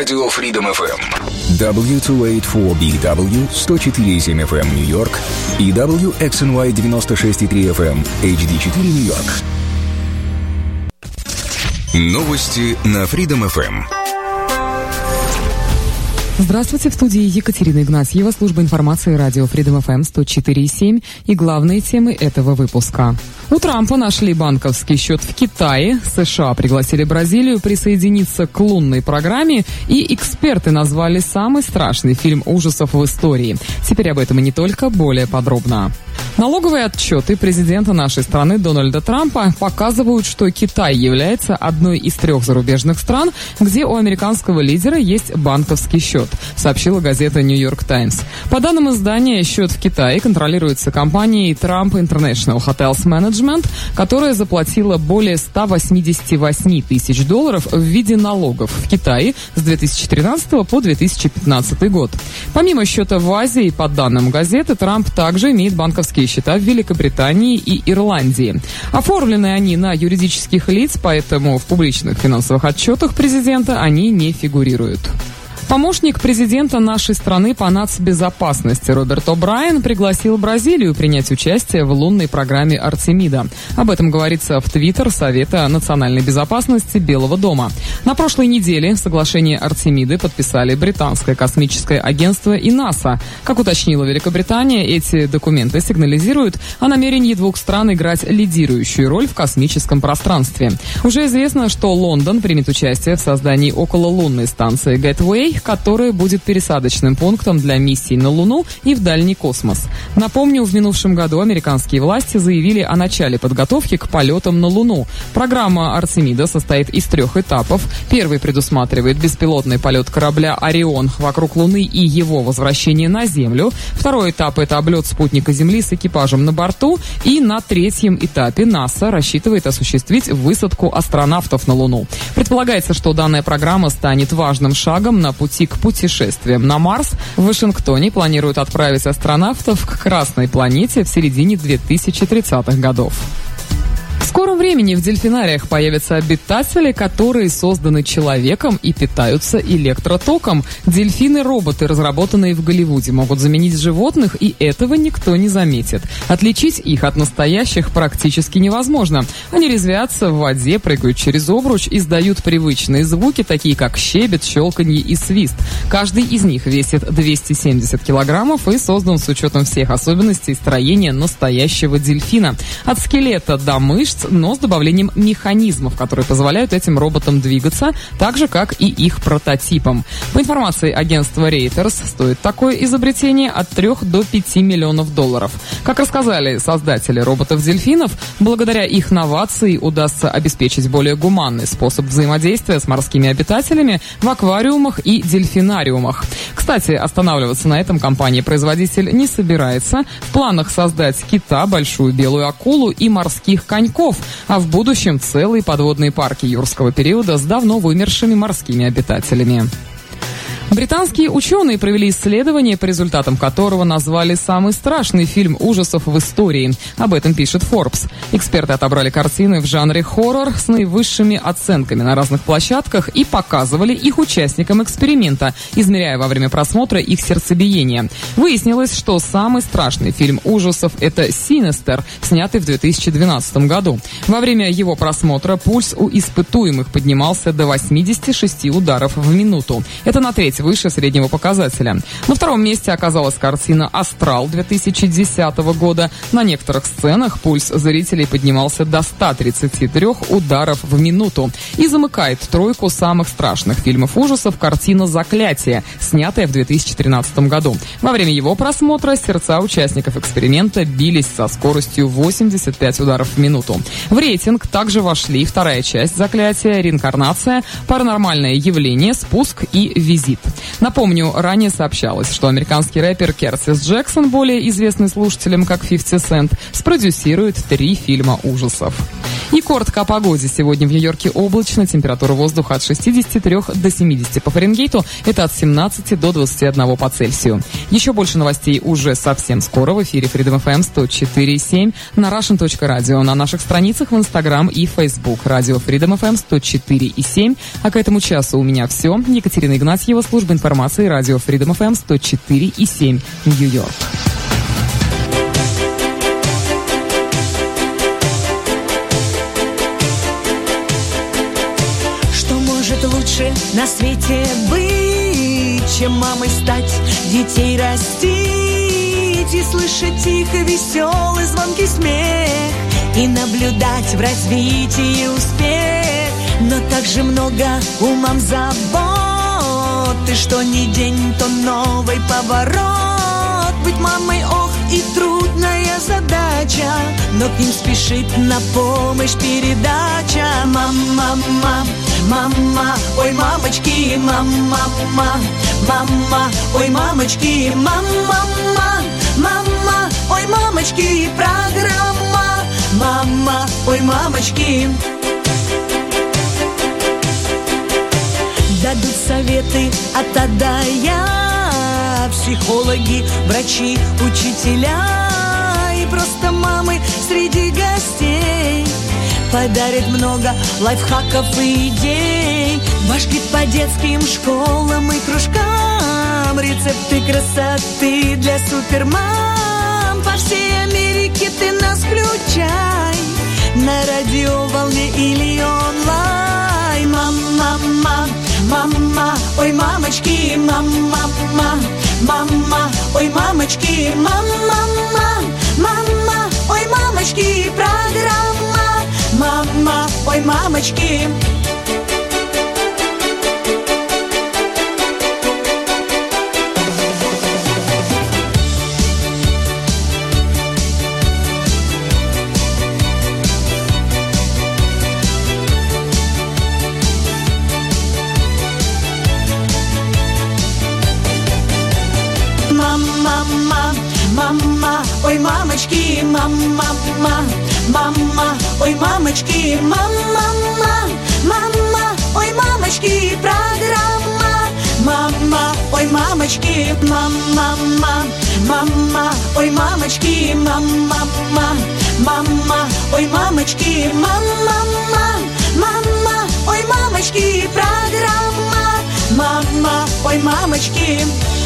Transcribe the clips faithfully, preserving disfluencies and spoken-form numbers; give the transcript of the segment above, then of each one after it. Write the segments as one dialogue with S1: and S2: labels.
S1: Радио Freedom эф эм.
S2: дабл ю двести восемьдесят четыре би дабл ю сто четыре и семь эф эм Нью-Йорк и дабл ю экс эн уай девяносто шесть и три эф эм эйч ди четыре Нью-Йорк. Новости на Freedom эф эм.
S3: Здравствуйте, в студии Екатерина Игнатьева, служба информации радио Freedom эф эм сто четыре и семь и главные темы этого выпуска. У Трампа нашли банковский счет в Китае, США пригласили Бразилию присоединиться к лунной программе, и эксперты назвали самый страшный фильм ужасов в истории. Теперь об этом и не только, более подробно. Налоговые отчеты президента нашей страны Дональда Трампа показывают, что Китай является одной из трех зарубежных стран, где у американского лидера есть банковский счет, сообщила газета «Нью-Йорк Таймс». По данным издания, счет в Китае контролируется компанией Trump International Hotels Management, которая заплатила более ста восьмидесяти восьми тысяч долларов в виде налогов в Китае с две тысячи тринадцатого по две тысячи пятнадцатый год. Помимо счета в Азии, по данным газеты, Трамп также имеет банковские счета в Великобритании и Ирландии. Оформлены они на юридических лиц, поэтому в публичных финансовых отчетах президента они не фигурируют. Помощник президента нашей страны по нацбезопасности Роберт О'Брайен пригласил Бразилию принять участие в лунной программе Артемида. Об этом говорится в Твиттер Совета национальной безопасности Белого дома. На прошлой неделе соглашение Артемиды подписали британское космическое агентство и НАСА. Как уточнила Великобритания, эти документы сигнализируют о намерении двух стран играть лидирующую роль в космическом пространстве. Уже известно, что Лондон примет участие в создании окололунной станции Гэтвей, которая будет пересадочным пунктом для миссий на Луну и в дальний космос. Напомню, в минувшем году американские власти заявили о начале подготовки к полетам на Луну. Программа Артемида состоит из трех этапов. Первый предусматривает беспилотный полет корабля «Орион» вокруг Луны и его возвращение на Землю. Второй этап – это облет спутника Земли с экипажем на борту. И на третьем этапе НАСА рассчитывает осуществить высадку астронавтов на Луну. Предполагается, что данная программа станет важным шагом на пути пути к путешествиям на Марс. В Вашингтоне планируют отправить астронавтов к Красной планете в середине две тысячи тридцатых годов. В скором времени в дельфинариях появятся обитатели, которые созданы человеком и питаются электротоком. Дельфины-роботы, разработанные в Голливуде, могут заменить животных, и этого никто не заметит. Отличить их от настоящих практически невозможно. Они резвятся в воде, прыгают через обруч, издают привычные звуки, такие как щебет, щелканье и свист. Каждый из них весит двести семьдесят килограммов и создан с учетом всех особенностей строения настоящего дельфина. От скелета до мышц, но с добавлением механизмов, которые позволяют этим роботам двигаться, так же, как и их прототипам. По информации агентства Reuters, стоит такое изобретение от трёх до пяти миллионов долларов. Как рассказали создатели роботов-дельфинов, благодаря их новации удастся обеспечить более гуманный способ взаимодействия с морскими обитателями в аквариумах и дельфинариумах. Кстати, останавливаться на этом компания-производитель не собирается. В планах создать кита, большую белую акулу и морских коньков, а в будущем целые подводные парки юрского периода с давно вымершими морскими обитателями. Британские ученые провели исследование, по результатам которого назвали самый страшный фильм ужасов в истории. Об этом пишет Forbes. Эксперты отобрали картины в жанре хоррор с наивысшими оценками на разных площадках и показывали их участникам эксперимента, измеряя во время просмотра их сердцебиение. Выяснилось, что самый страшный фильм ужасов – это «Синистер», снятый в две тысячи двенадцатом году. Во время его просмотра пульс у испытуемых поднимался до восьмидесяти шести ударов в минуту. Это на треть выше среднего показателя. На втором месте оказалась картина «Астрал» две тысячи десятого года. На некоторых сценах пульс зрителей поднимался до ста тридцати трёх ударов в минуту. И замыкает тройку самых страшных фильмов ужасов картина «Заклятие», снятая в две тысячи тринадцатом году. Во время его просмотра сердца участников эксперимента бились со скоростью восемьдесят пять ударов в минуту. В рейтинг также вошли вторая часть «Заклятия», «Реинкарнация», «Паранормальное явление», «Спуск» и «Визит». Напомню, ранее сообщалось, что американский рэпер Кертис Джексон, более известный слушателям как фифти Cent, спродюсирует три фильма ужасов. И коротко о погоде. Сегодня в Нью-Йорке облачно, температура воздуха от шестидесяти трёх до семидесяти по Фаренгейту, это от семнадцати до двадцати одного по Цельсию. Еще больше новостей уже совсем скоро в эфире Freedom эф эм сто четыре и семь на russian точка radio, на наших страницах в Инстаграм и Фейсбук. Радио Freedom эф эм сто четыре и семь. А к этому часу у меня все. Екатерина Игнатьева, служба информации, радио Freedom эф эм сто четыре и семь, Нью-Йорк.
S1: Лучше на свете быть, чем мамой стать, детей растить и слышать их веселый звонкий смех и наблюдать в развитии успех. Но также много у мам забот, и что ни день, то новый поворот. Быть мамой, ох, и трудная задача, но к ним спешит на помощь передача. Мама, мама, мама, ой, мамочки, мама, мама, мама, ой, мамочки, мама, мама, мама, ой, мамочки, программа, мама, ой, мамочки. Дадут советы от А до Я, психологи, врачи, учителя и просто мамы среди гостей. Подарит много лайфхаков и идей, ваш гид по детским школам и кружкам, рецепты красоты для супермам. По всей Америке ты нас включай, на радиоволне или онлайн. Мама, мама, мама, ой, мамочки, мама, мама, мама, ой, мамочки, мама, мама, мама, ой, мамочки, программа, мама, ой, мамочки. Мама, мама, ой, мамочки, мама, мама, мама, ой, мамочки, мама, мама, мама, ой, мамочки, программа, мама, ой, мамочки, мама, мама, ой, мамочки, мама, мама, ой, мамочки, мама, мама, ой, мамочки, программа, мама, ой, мамочки.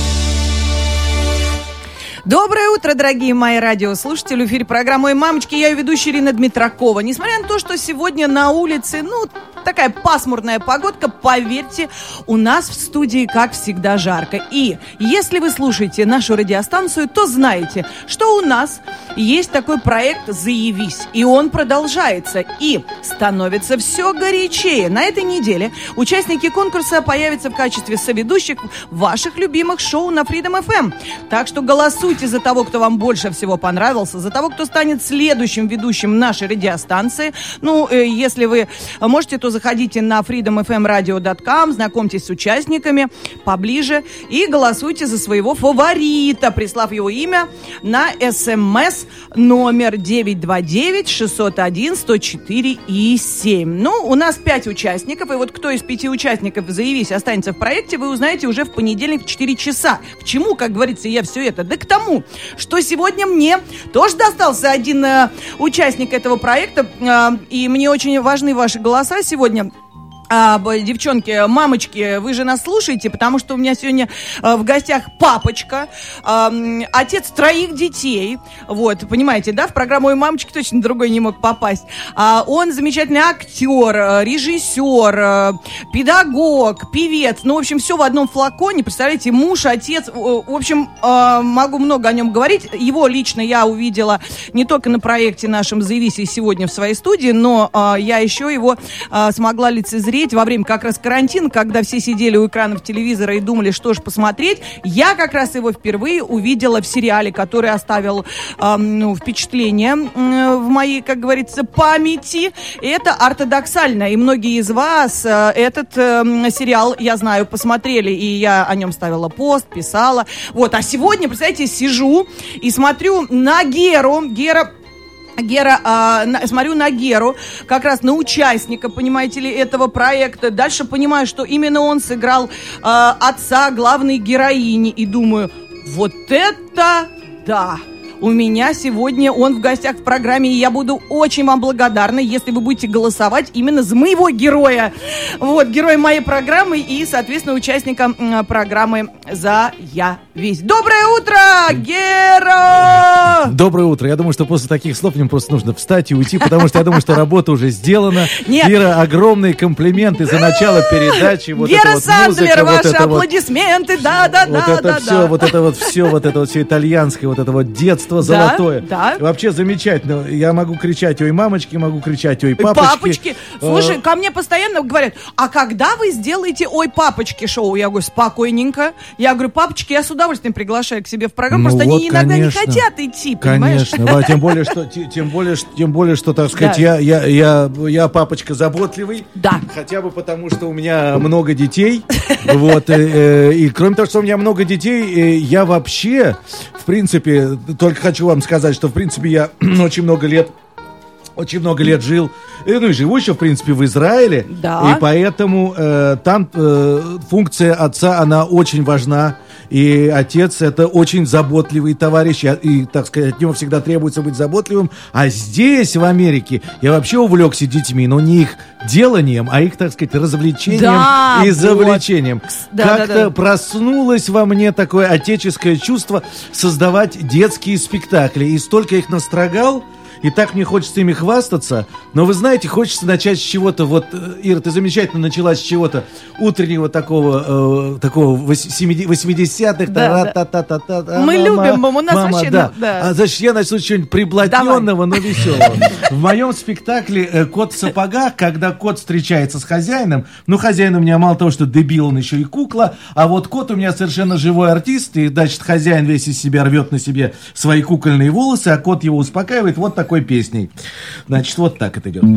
S4: Доброе утро, дорогие мои радиослушатели. В эфире программа «Ой, мамочки». Я ее ведущая Ирина Дмитракова. Несмотря на то, что сегодня на улице, ну, такая пасмурная погодка, поверьте, у нас в студии, как всегда, жарко. И если вы слушаете нашу радиостанцию, то знаете, что у нас есть такой проект «Заявись». И он продолжается и становится все горячее. На этой неделе участники конкурса появятся в качестве соведущих ваших любимых шоу на Freedom эф эм. Так что голосуйте за того, кто вам больше всего понравился, за того, кто станет следующим ведущим нашей радиостанции. Ну, э, если вы можете, то заходите на freedom эф эм радио точка ком, знакомьтесь с участниками поближе и голосуйте за своего фаворита, прислав его имя на СМС номер девять два девять шестьсот один сто четыре и семь. Ну, у нас пять участников, и вот кто из пяти участников «Заявись» останется в проекте, вы узнаете уже в понедельник в четыре часа. К чему, как говорится, я все это? Да к тому, что сегодня мне тоже достался один э, участник этого проекта, э, и мне очень важны ваши голоса сегодня. А, девчонки, мамочки, вы же нас слушаете, потому что у меня сегодня а, в гостях папочка, а, отец троих детей, вот, понимаете, да, в программу «Ой, мамочки» точно другой не мог попасть. А, он замечательный актер, режиссер, педагог, певец, ну, в общем, все в одном флаконе, представляете, муж, отец, в общем, а, могу много о нем говорить. Его лично я увидела не только на проекте нашем «Заявись» сегодня в своей студии, но а, я еще его а, смогла лицезреть во время как раз карантина, когда все сидели у экранов телевизора и думали, что же посмотреть. Я как раз его впервые увидела в сериале, который оставил э, ну, впечатление э, в моей, как говорится, памяти. Это «Ортодоксально». И многие из вас э, этот э, сериал, я знаю, посмотрели, и я о нем ставила пост, писала. Вот. А сегодня, представляете, сижу и смотрю на Геру. Гера Гера, а, на, смотрю на Геру, как раз на участника, понимаете ли, этого проекта. Дальше понимаю, что именно он сыграл а, отца главной героини. И думаю, вот это да! У меня сегодня он в гостях в программе, и я буду очень вам благодарна, если вы будете голосовать именно за моего героя. Вот, героя моей программы и, соответственно, участника программы «Заявись». Доброе утро, Гера!
S5: Доброе утро. Я думаю, что после таких слов мне просто нужно встать и уйти, потому что я думаю, что работа уже сделана.
S4: Нет.
S5: Гера, огромные комплименты за начало передачи. Вот
S4: Гера
S5: вот
S4: Сандлер,
S5: музыка,
S4: ваши
S5: вот
S4: аплодисменты, да-да-да.
S5: Вот это
S4: да,
S5: все,
S4: да.
S5: вот это вот все, вот это вот все итальянское, вот это вот детство золотое.
S4: Да.
S5: Вообще замечательно. Я могу кричать ой мамочки, могу кричать ой папочки.
S4: Папочки. Слушай, ко мне постоянно говорят, а когда вы сделаете ой папочки шоу? Я говорю, спокойненько. Я говорю, папочки, я с удовольствием приглашаю к себе в программу,
S5: Ну
S4: просто
S5: вот,
S4: они иногда
S5: конечно.
S4: не хотят идти, понимаешь?
S5: Конечно, да, тем более, что, те- тем более, что- тем более, что, так сказать,
S4: Да.
S5: я, я, я, я папочка заботливый.
S4: Да.
S5: Хотя бы потому, что у меня много детей. Вот, э, э, и кроме того, что у меня много детей, э, я вообще, в принципе, только хочу вам сказать, что, в принципе, я очень много лет очень много лет жил, э, ну и живу еще, в принципе, в Израиле.
S4: Да.
S5: И поэтому э, там э, функция отца, она очень важна. И отец — это очень заботливый товарищ, и, и, так сказать, от него всегда требуется быть заботливым. А здесь, в Америке, я вообще увлекся детьми, но не их деланием, а их, так сказать, развлечением
S4: Да,
S5: и
S4: вот.
S5: завлечением.
S4: Да,
S5: Как-то
S4: да, да.
S5: проснулось во мне такое отеческое чувство создавать детские спектакли. И столько их настрогал, и так мне хочется ими хвастаться. Но вы знаете, хочется начать с чего-то. Вот, э, Ира, ты замечательно начала с чего-то утреннего такого, э, такого восьмидесятых.
S4: Да, да.
S5: Та-та-та-та-та.
S4: Мы
S5: Мама,
S4: любим, у нас
S5: мама,
S4: вообще,
S5: да.
S4: ну, да.
S5: А значит, я начну с чего-нибудь приблотненного, но веселого. В моем спектакле э, «Кот в сапогах», когда кот встречается с хозяином, ну, хозяин у меня мало того, что дебил, он еще и кукла, а вот кот у меня совершенно живой артист, и, значит, хозяин весь из себя рвет на себе свои кукольные волосы, а кот его успокаивает вот такой песней. Значит, вот так это идет.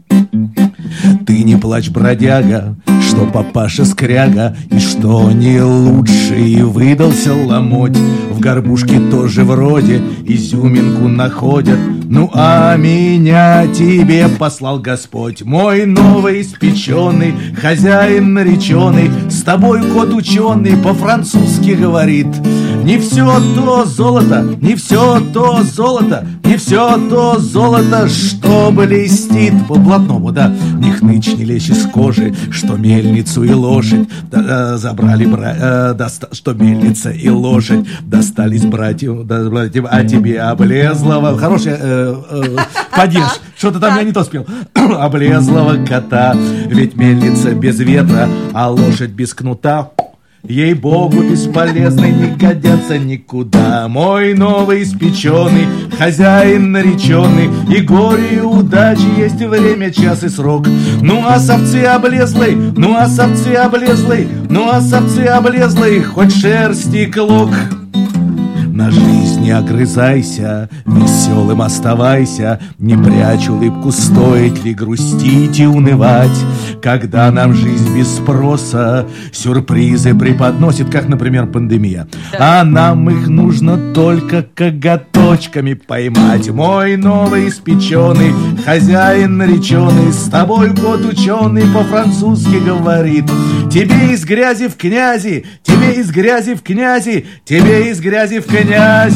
S5: Ты не плачь, бродяга, что папаша скряга, и что не лучше и выдался ломоть. В горбушке тоже вроде изюминку находят. Ну а меня тебе послал Господь, мой новоиспеченный хозяин нареченный. С тобой кот ученый по-французски говорит. Не все то золото, не все то золото, не все то золото, что блестит по блатному, да. Ни хнычь, ни лечь из кожи, что мельницу и лошадь да, э, забрали, бра, э, доста, что мельница и лошадь достались братьям, да, братьям, а тебе облезлого, хорошая э, э, падеж, что-то там я не то спел, облезлого кота, ведь мельница без ветра, а лошадь без кнута. Ей-богу, бесполезный, не годятся никуда. Мой новоиспеченный хозяин нареченный, и горе и удачи есть время, час и срок. Ну а совцы облезлой, ну а совцы облезлой, ну а совцы облезлой, хоть шерсти клок. На жизнь не огрызайся, веселым оставайся, не прячь улыбку, стоит ли грустить и унывать, когда нам жизнь без спроса сюрпризы преподносит, как, например, пандемия. А нам их нужно только коготочками поймать. Мой новоиспеченный хозяин нареченный, с тобой год ученый по-французски говорит. Тебе из грязи в князи, тебе из грязи в князи, тебе из грязи в князи.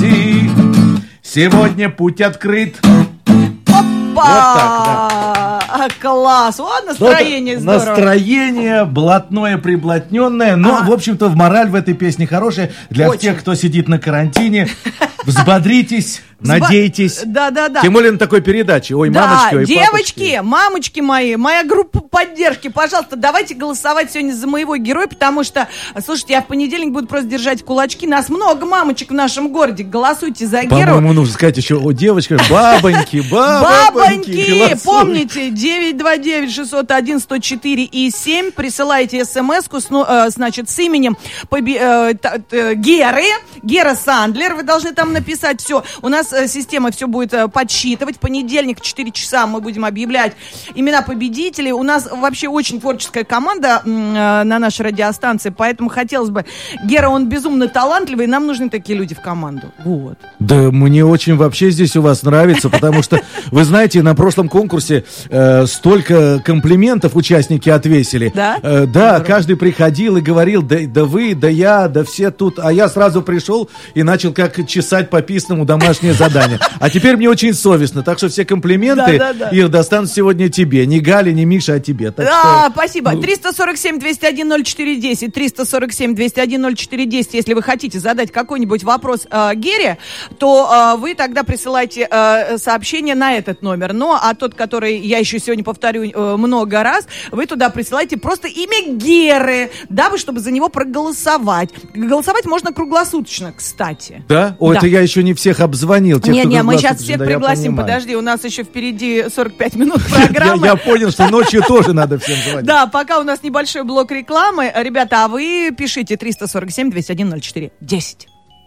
S5: Сегодня путь открыт.
S4: Опа!
S5: Вот так, да.
S4: А, класс! Вот настроение
S5: Вот
S4: здорово.
S5: Настроение блатное, приблотненное. Но,
S4: А.
S5: в общем-то, мораль в этой песне хорошая. Для
S4: Очень.
S5: тех, кто сидит на карантине. Взбодритесь, надейтесь.
S4: Да-да-да.
S5: Тем более на такой передаче. Ой,
S4: Да,
S5: мамочки, ой,
S4: девочки,
S5: папочки.
S4: мамочки мои, моя группа поддержки, пожалуйста, давайте голосовать сегодня за моего героя, потому что, слушайте, я в понедельник буду просто держать кулачки. Нас много мамочек в нашем городе. Голосуйте за Геру.
S5: По-моему, нужно сказать еще о девочках. Бабоньки, бабоньки.
S4: Бабоньки,
S5: голосуйте.
S4: помните, девять два девять шестьсот один сто четыре и семь, присылайте смс-ку, с, ну, э, значит, с именем поби- э, т- т- Геры, Гера Сандлер, вы должны там нам написать все. У нас э, система все будет э, подсчитывать. В понедельник в четыре часа мы будем объявлять имена победителей. У нас вообще очень творческая команда э, на нашей радиостанции, поэтому хотелось бы... Гера, он безумно талантливый, и нам нужны такие люди в команду. Вот.
S5: Да, мне очень вообще здесь у вас нравится, потому что, вы знаете, на прошлом конкурсе э, столько комплиментов участники отвесили.
S4: Да?
S5: Э, да, каждый приходил и говорил, да, да вы, да я, да все тут. А я сразу пришел и начал как чесать по писному домашнее задание. А теперь мне очень совестно, так что все комплименты,
S4: да, да, да.
S5: Ир, достанут сегодня тебе. Не Гале, не Мише, а тебе. Так
S4: да,
S5: что...
S4: спасибо. триста сорок семь двести один ноль четыре десять, триста сорок семь двести один ноль четыре десять. Если вы хотите задать какой-нибудь вопрос э, Гере, то э, вы тогда присылайте э, сообщение на этот номер. Ну, а тот, который я еще сегодня повторю э, много раз, вы туда присылайте просто имя Геры, дабы, чтобы за него проголосовать. Голосовать можно круглосуточно, кстати.
S5: Да? О,
S4: да.
S5: Это я еще не всех обзвонил.
S4: Не-не, мы сейчас всех да, пригласим. Подожди, у нас еще впереди сорок пять минут программы.
S5: Я понял, что ночью тоже надо всем звонить.
S4: Да, пока у нас небольшой блок рекламы. Ребята, а вы пишите триста сорок семь двести один ноль четыре десять.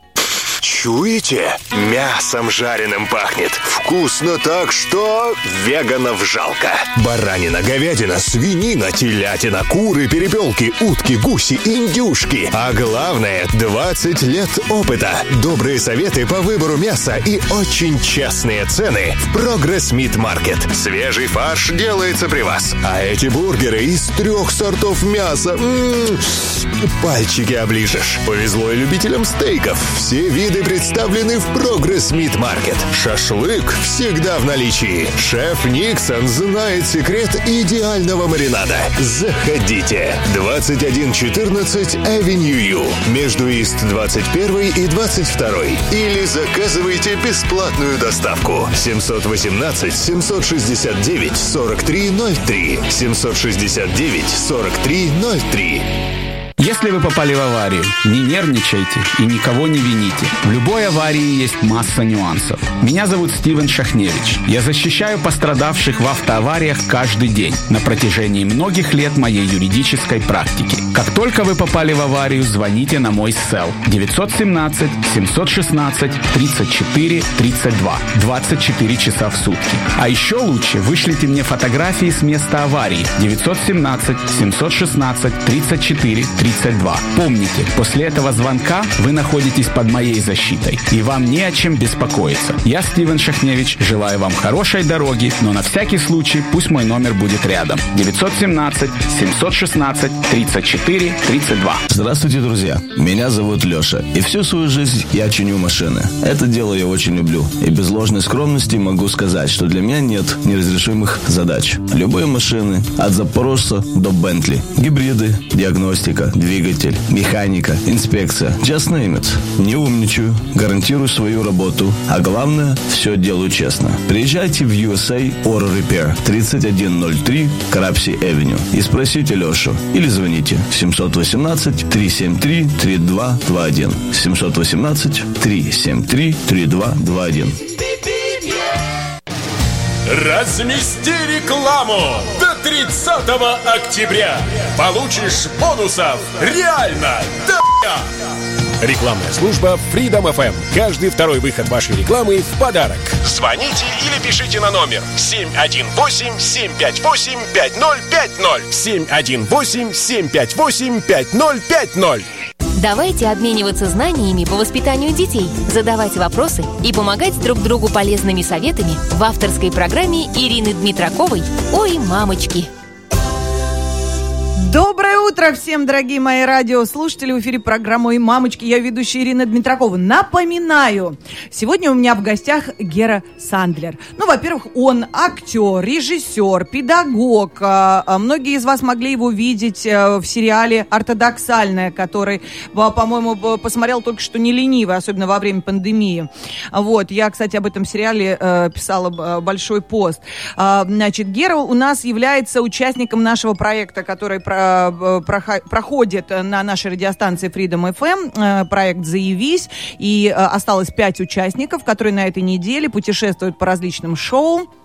S6: Чуете? Мясом жареным пахнет. Вкусно так, что веганов жалко. Баранина, говядина, свинина, телятина, куры, перепелки, утки, гуси, индюшки. А главное, двадцать лет опыта. Добрые советы по выбору мяса и очень честные цены в Progress Meat Market. Свежий фарш делается при вас. А эти бургеры из трех сортов мяса. М-м-м, пальчики оближешь. Повезло и любителям стейков. Все виды представлены в Progress Meat Market. Шашлык всегда в наличии. Шеф Никсон знает секрет идеального маринада. Заходите. двадцать один четырнадцать Avenue U. Между Ист двадцать первый и двадцать второй. Или заказывайте бесплатную доставку. семьсот восемнадцать семьсот шестьдесят девять сорок три ноль три. семьсот шестьдесят девять сорок три ноль три.
S7: Если вы попали в аварию, не нервничайте и никого не вините. В любой аварии есть масса нюансов. Меня зовут Стивен Шахневич. Я защищаю пострадавших в автоавариях каждый день на протяжении многих лет моей юридической практики. Как только вы попали в аварию, звоните на мой сел девятьсот семнадцать семьсот шестнадцать тридцать четыре тридцать два двадцать четыре часа в сутки. А еще лучше вышлите мне фотографии с места аварии девятьсот семнадцать семьсот шестнадцать тридцать четыре тридцать два. Помните, после этого звонка вы находитесь под моей защитой, и вам не о чем беспокоиться. Я, Стивен Шахневич, желаю вам хорошей дороги, но на всякий случай пусть мой номер будет рядом. девятьсот семнадцать семьсот шестнадцать тридцать четыре тридцать два.
S8: Здравствуйте, друзья. Меня зовут Леша, и всю свою жизнь я чиню машины. Это дело я очень люблю, и без ложной скромности могу сказать, что для меня нет неразрешимых задач. Любые машины, от Запорожца до Бентли, гибриды, диагностика, двигатель, механика, инспекция. Just name it. Не умничаю, гарантирую свою работу, а главное, все делаю честно. Приезжайте в ю эс эй Auto Repair, тридцать один ноль три Крапси Авеню, и спросите Лешу, или звоните семьсот восемнадцать триста семьдесят три тридцать два двадцать один, семьсот восемнадцать триста семьдесят три тридцать два двадцать один.
S9: Размести рекламу до тридцатого октября. Получишь бонусов реально до х**я. Рекламная служба Freedom эф эм. Каждый второй выход вашей рекламы в подарок. Звоните или пишите на номер семь один восемь семь пять восемь пять ноль пять ноль. семь один восемь семь пять восемь пять ноль пять ноль.
S10: Давайте обмениваться знаниями по воспитанию детей, задавать вопросы и помогать друг другу полезными советами в авторской программе Ирины Дмитраковой «Ой, мамочки».
S4: Доброе утро всем, дорогие мои радиослушатели. В эфире программа «Ой, мамочки». Я ведущая Ирина Дмитракова. Напоминаю, сегодня у меня в гостях Гера Сандлер. Ну, во-первых, он актер, режиссер, педагог. Многие из вас могли его видеть в сериале «Ортодоксальная», который, по-моему, посмотрел только что не ленивый, особенно во время пандемии. Вот. Я, кстати, об этом сериале писала большой пост. Значит, Гера у нас является участником нашего проекта, который проходит на нашей радиостанции Freedom эф эм, проект «Заявись», и осталось пять участников, которые на этой неделе путешествуют по различным шоу.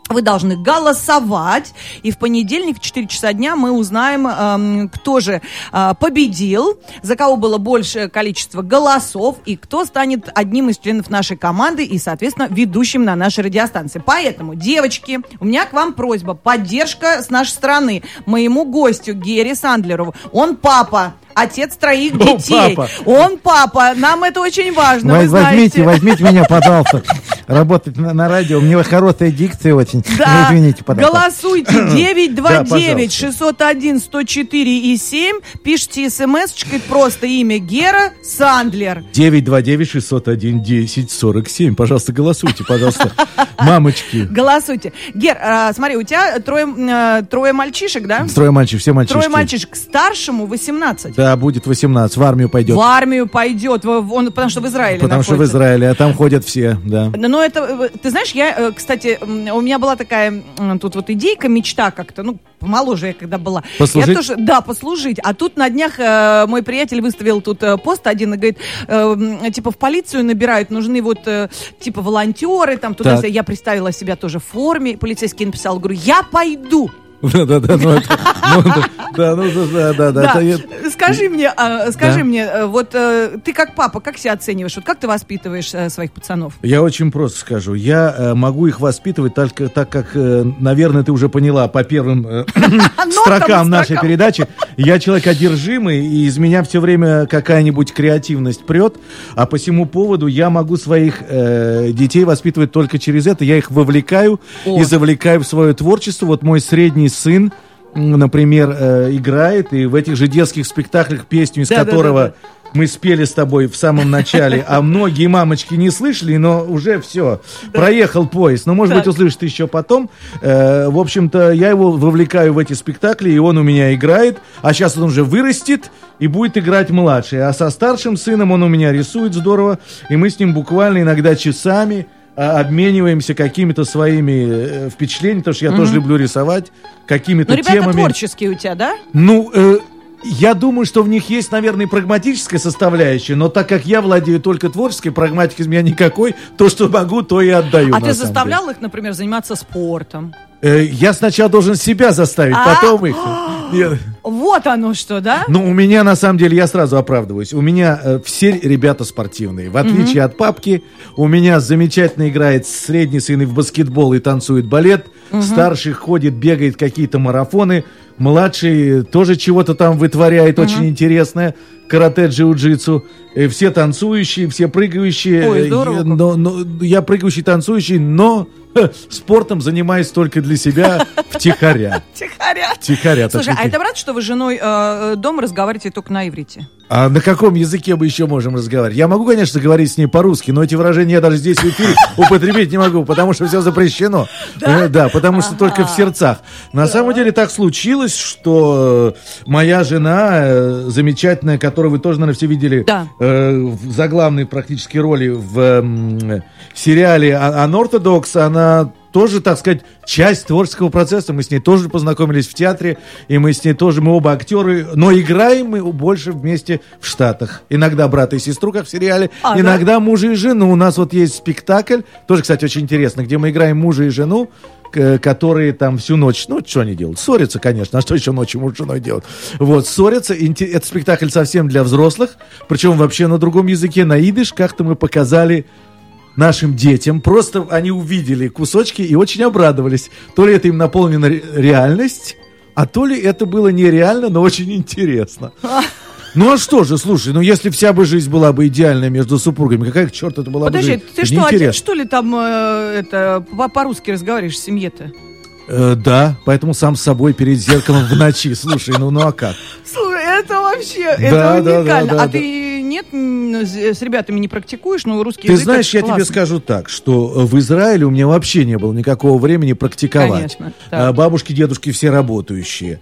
S4: Вы должны голосовать, и в понедельник в четыре часа дня мы узнаем, эм, кто же э, победил, за кого было большее количество голосов, и кто станет одним из членов нашей команды и, соответственно, ведущим на нашей радиостанции. Поэтому, девочки, у меня к вам просьба, поддержка с нашей стороны моему гостю Гере Сандлерову. Он папа. Отец троих детей.
S5: О, папа.
S4: Он папа. Нам это очень важно.
S11: Вы,
S4: вы
S11: возьмите,
S4: знаете.
S11: возьмите меня, пожалуйста. Работать на, на радио. У меня хорошая дикция очень.
S4: Да.
S11: Ну, извините, пожалуйста.
S4: Голосуйте девять два девять
S11: Да,
S4: шестьсот один сто четыре и семь. Пишите смс-очкой просто имя Гера Сандлер.
S5: девять два девять шестьсот один десять сорок семь. Пожалуйста, голосуйте, пожалуйста. Мамочки.
S4: Голосуйте. Гер, а, смотри, у тебя трое, а, трое мальчишек, да?
S5: Трое мальчишек, все мальчишки.
S4: Трое мальчишек. Старшему восемнадцать.
S5: Да, будет восемнадцать, в армию пойдет.
S4: В армию пойдет, в- он, потому что в Израиле
S5: Потому что в
S4: находится.
S5: Израиле, а там ходят все, да.
S4: Но это, ты знаешь, я, э, кстати, м, у меня была такая м, тут вот идейка, мечта как-то, ну, помоложе я когда была.
S5: Послужить?
S4: Я тоже, да, послужить. А тут на днях э, мой приятель выставил тут э, пост один и говорит, э, м, типа в полицию набирают, нужны вот, э, типа волонтеры, там туда.
S5: Так.
S4: Я представила себя тоже в форме, полицейский написал, говорю, я пойду.
S5: Да-да-да, ну это, ну, да, ну да, да, да.
S4: Да.
S5: это-
S4: Скажи мне, а, скажи
S5: Да.
S4: мне, э, вот э, ты как папа, как себя оцениваешь? Вот как ты воспитываешь э, своих пацанов?
S5: Я очень просто скажу. Я э, могу их воспитывать только так, как, э, наверное, ты уже поняла по первым э, строкам нашей
S4: строкам.
S5: передачи. Я человек одержимый, и из меня все время какая-нибудь креативность прет. А по всему поводу я могу своих э, детей воспитывать только через это. Я их вовлекаю
S4: О.
S5: и завлекаю в свое творчество. Вот мой средний сын, м, например, э, играет, и в этих же детских спектаклях, песню из
S4: Да, да, да,
S5: которого...
S4: да.
S5: Мы спели с тобой в самом начале, а многие мамочки не слышали, но уже все, проехал поезд. Но, может
S4: Так.
S5: быть, услышат еще потом. Э, в общем-то, я его вовлекаю в эти спектакли, и он у меня играет. А сейчас он уже вырастет и будет играть младший. А со старшим сыном он у меня рисует здорово, и мы с ним буквально иногда часами а, обмениваемся какими-то своими э, впечатлениями, потому что я тоже люблю рисовать, какими-то
S4: Ну, ребята
S5: темами.
S4: творческие у тебя, да?
S5: Ну, э, я думаю, что в них есть, наверное, и прагматическая составляющая, но так как я владею только творческой, прагматики из меня никакой, то, что могу, то и отдаю.
S4: А
S5: на
S4: ты
S5: самом
S4: заставлял их, например, заниматься спортом?
S5: деле. Э, я сначала должен себя заставить,
S4: А?
S5: потом их. Нет.
S4: Вот оно что, да?
S5: Ну, у меня, на самом деле, я сразу оправдываюсь. У меня э, все ребята спортивные. В отличие от папки, у меня замечательно играет средний сын и в баскетбол, и танцует балет. Старший ходит, бегает какие-то марафоны. Младший тоже чего-то там вытворяет очень интересное. Карате, джиу-джитсу. Э, Все танцующие, все прыгающие.
S4: Ой,
S5: Э,
S4: здорово
S5: я-
S4: как.
S5: но- но- я прыгающий, танцующий, но ха, спортом занимаюсь только для себя втихаря.
S4: Тихоря.
S5: Втихаря. так
S4: Слушай, а
S5: сказать.
S4: это правда, что вы с женой э, дома разговариваете только на иврите?
S5: А на каком языке мы еще можем разговаривать? Я могу, конечно, говорить с ней по-русски, но эти выражения я даже здесь в эфире употребить не могу, потому что все запрещено. Э, Да, потому что только в сердцах. На самом деле так случилось, что э, моя жена, э, замечательная, которую вы тоже, наверное, все видели
S4: Да.
S5: э, в заглавной практически роли в м, сериале «Unorthodox», она тоже, так сказать, часть творческого процесса. Мы с ней тоже познакомились в театре, и мы с ней тоже, мы оба актеры, но играем мы больше вместе в Штатах. Иногда брата и сестру, как в сериале,
S4: А,
S5: иногда мужа и жену. У нас вот есть спектакль, тоже, кстати, очень интересно, где мы играем мужа и жену, к- которые там всю ночь, ну, что они делают? Ссорятся, конечно, а что еще ночью муж с женой делают? Вот, ссорятся, Инте- это спектакль совсем для взрослых, причем вообще на другом языке, на идиш, как-то мы показали нашим детям, просто они увидели кусочки и очень обрадовались. То ли это им наполнена ре- реальность, а то ли это было нереально, но очень интересно. Ну а что же, слушай, ну если вся бы жизнь была бы идеальная между супругами, какая к черту это была
S4: Подожди,
S5: бы жизнь?
S4: ты
S5: Это
S4: что,
S5: неинтересно.
S4: отец, что ли, там э, это, по- по-русски разговариваешь в семье-то?
S5: Э, да, поэтому сам с собой перед зеркалом в ночи. Слушай, ну, ну а как?
S4: Слушай, это вообще,
S5: Да,
S4: это
S5: да, да,
S4: уникально.
S5: да,
S4: а
S5: да.
S4: ты нет, м, с с ребятами не практикуешь, но русский
S5: Ты
S4: язык
S5: знаешь,
S4: это
S5: я тебе
S4: классно.
S5: скажу так, что в Израиле у меня вообще не было никакого времени практиковать.
S4: Конечно,
S5: А,
S4: так.
S5: Бабушки, дедушки все работающие.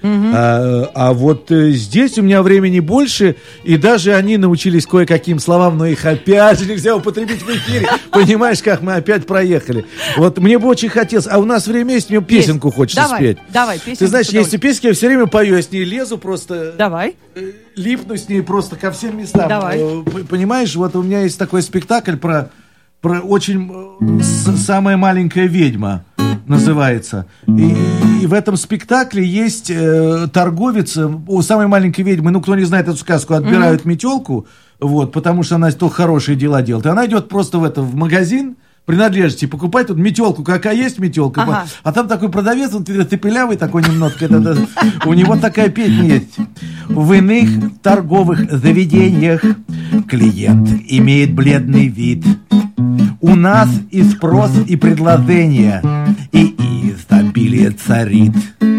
S5: А, а вот э, здесь у меня времени больше, и даже они научились кое-каким словам, но их опять же нельзя употребить в эфире. Понимаешь, как мы опять проехали. Вот мне бы очень хотелось, а у нас время есть, мне песенку хочется
S4: Давай,
S5: спеть.
S4: давай, песенку
S5: Ты знаешь,
S4: с
S5: есть и
S4: удовольствием.
S5: песни, я все время пою, я с ней лезу просто...
S4: Давай.
S5: э, Липну с ней просто ко всем местам.
S4: Давай.
S5: Э, п- Понимаешь, вот у меня есть такой спектакль про, про очень... э, с- самая маленькая ведьма. называется. И, и в этом спектакле есть э, торговец у самой маленькой ведьмы. Ну, кто не знает эту сказку, отбирают mm-hmm. метелку, вот, потому что она только хорошие дела делает. И она идет просто в, это, в магазин принадлежности, покупать тут метелку, какая есть метелка. Ага. А там такой продавец, он тыпелявый такой немножко, это, это, у него такая песня есть. В иных торговых заведениях клиент имеет бледный вид. У нас и спрос, и предложение, и изобилие царит.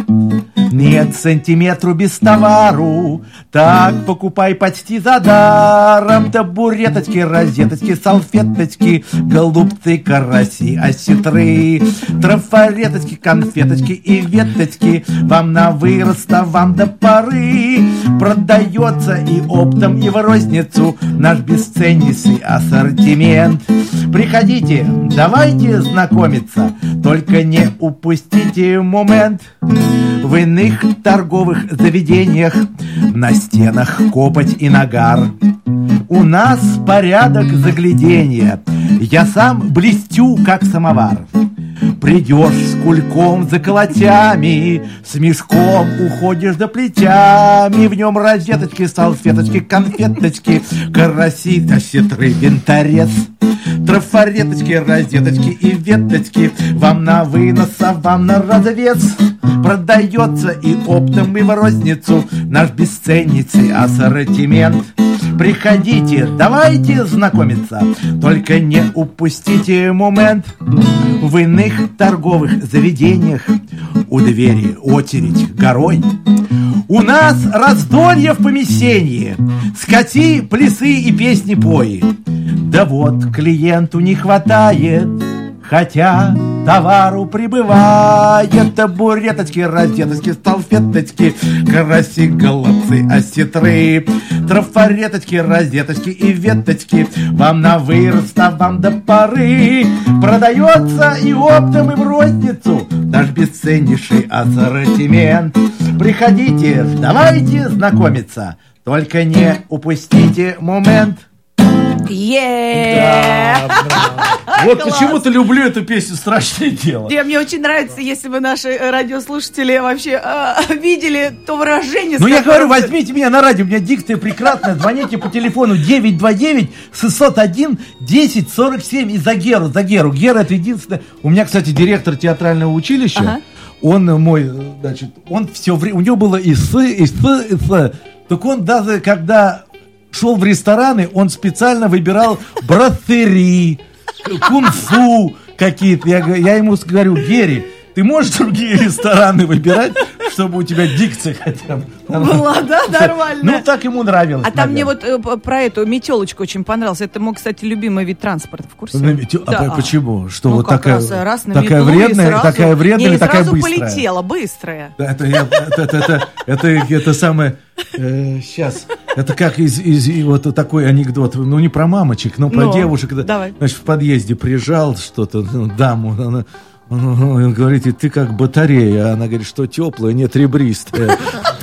S5: Нет сантиметру без товару, так покупай почти за даром. Табуреточки, розеточки, салфеточки, голубцы, караси, осетры, трафареточки, конфеточки и веточки. Вам на вырост, а вам до поры. Продается и оптом, и в розницу наш бесценнейший ассортимент. Приходите, давайте знакомиться, только не упустите момент. В иных торговых заведениях на стенах копоть и нагар. У нас порядок загляденья, я сам блестю, как самовар. Придешь с кульком за колотями, с мешком уходишь до плетями. В нем розеточки, салфеточки, конфеточки, караси, осетры, винторез, трафареточки, розеточки и веточки. Вам на вынос, а вам на развес. Продается и оптом, и в розницу наш бесценнейший ассортимент. Приходите, давайте знакомиться, только не упустите момент. В иных торговых заведениях у двери очередь горой. У нас раздолье в помещении, скати, плясы и песни пои. Да вот клиенту не хватает, хотя товару прибывает. Табуреточки, розеточки, салфеточки, караси, голубцы, осетры, трафареточки, розеточки и веточки. Вам на вырост, а вам до поры. Продается и оптом, и в розницу наш бесценнейший ассортимент. Приходите, давайте знакомиться, только не упустите момент.
S4: Yeah.
S5: Да, вот почему-то люблю эту песню, страшное дело.
S4: Yeah, мне очень нравится, если бы наши радиослушатели вообще э, видели то выражение.
S5: Ну я говорю, возьмите меня на радио, у меня дикция прекрасная, звоните по телефону девять два девять шестьсот один десять сорок семь и за Геру, за Геру. Гера — это единственное. У меня, кстати, директор театрального училища, ага. он мой, значит, он все время, у него было и с, и с, и с. Так он даже когда шел в рестораны, он специально выбирал братыри, кунг-фу какие-то. Я, я ему говорю: Герри, ты можешь другие рестораны выбирать, чтобы у тебя дикция хотя бы
S4: была, да, нормально.
S5: Ну, так ему нравилось.
S4: А там мне вот э, про эту метелочку очень понравилось. Это мой, кстати, любимый вид транспорта, в курсе?
S5: Метел...
S4: Да.
S5: А почему? Что
S4: ну,
S5: вот такая,
S4: раз, раз
S5: такая вредная,
S4: сразу...
S5: такая вредная
S4: не,
S5: или такая
S4: сразу
S5: быстрая?
S4: Полетела, быстрая.
S5: Да, это, это, это, это, это, это самое... Э, сейчас. Это как из, из вот такой анекдот. Ну, не про мамочек, но про но, девушек.
S4: Давай.
S5: Значит, в подъезде прижал что-то, ну, даму, она... Он говорит: и ты как батарея. А она говорит: что теплая, нет, ребристая.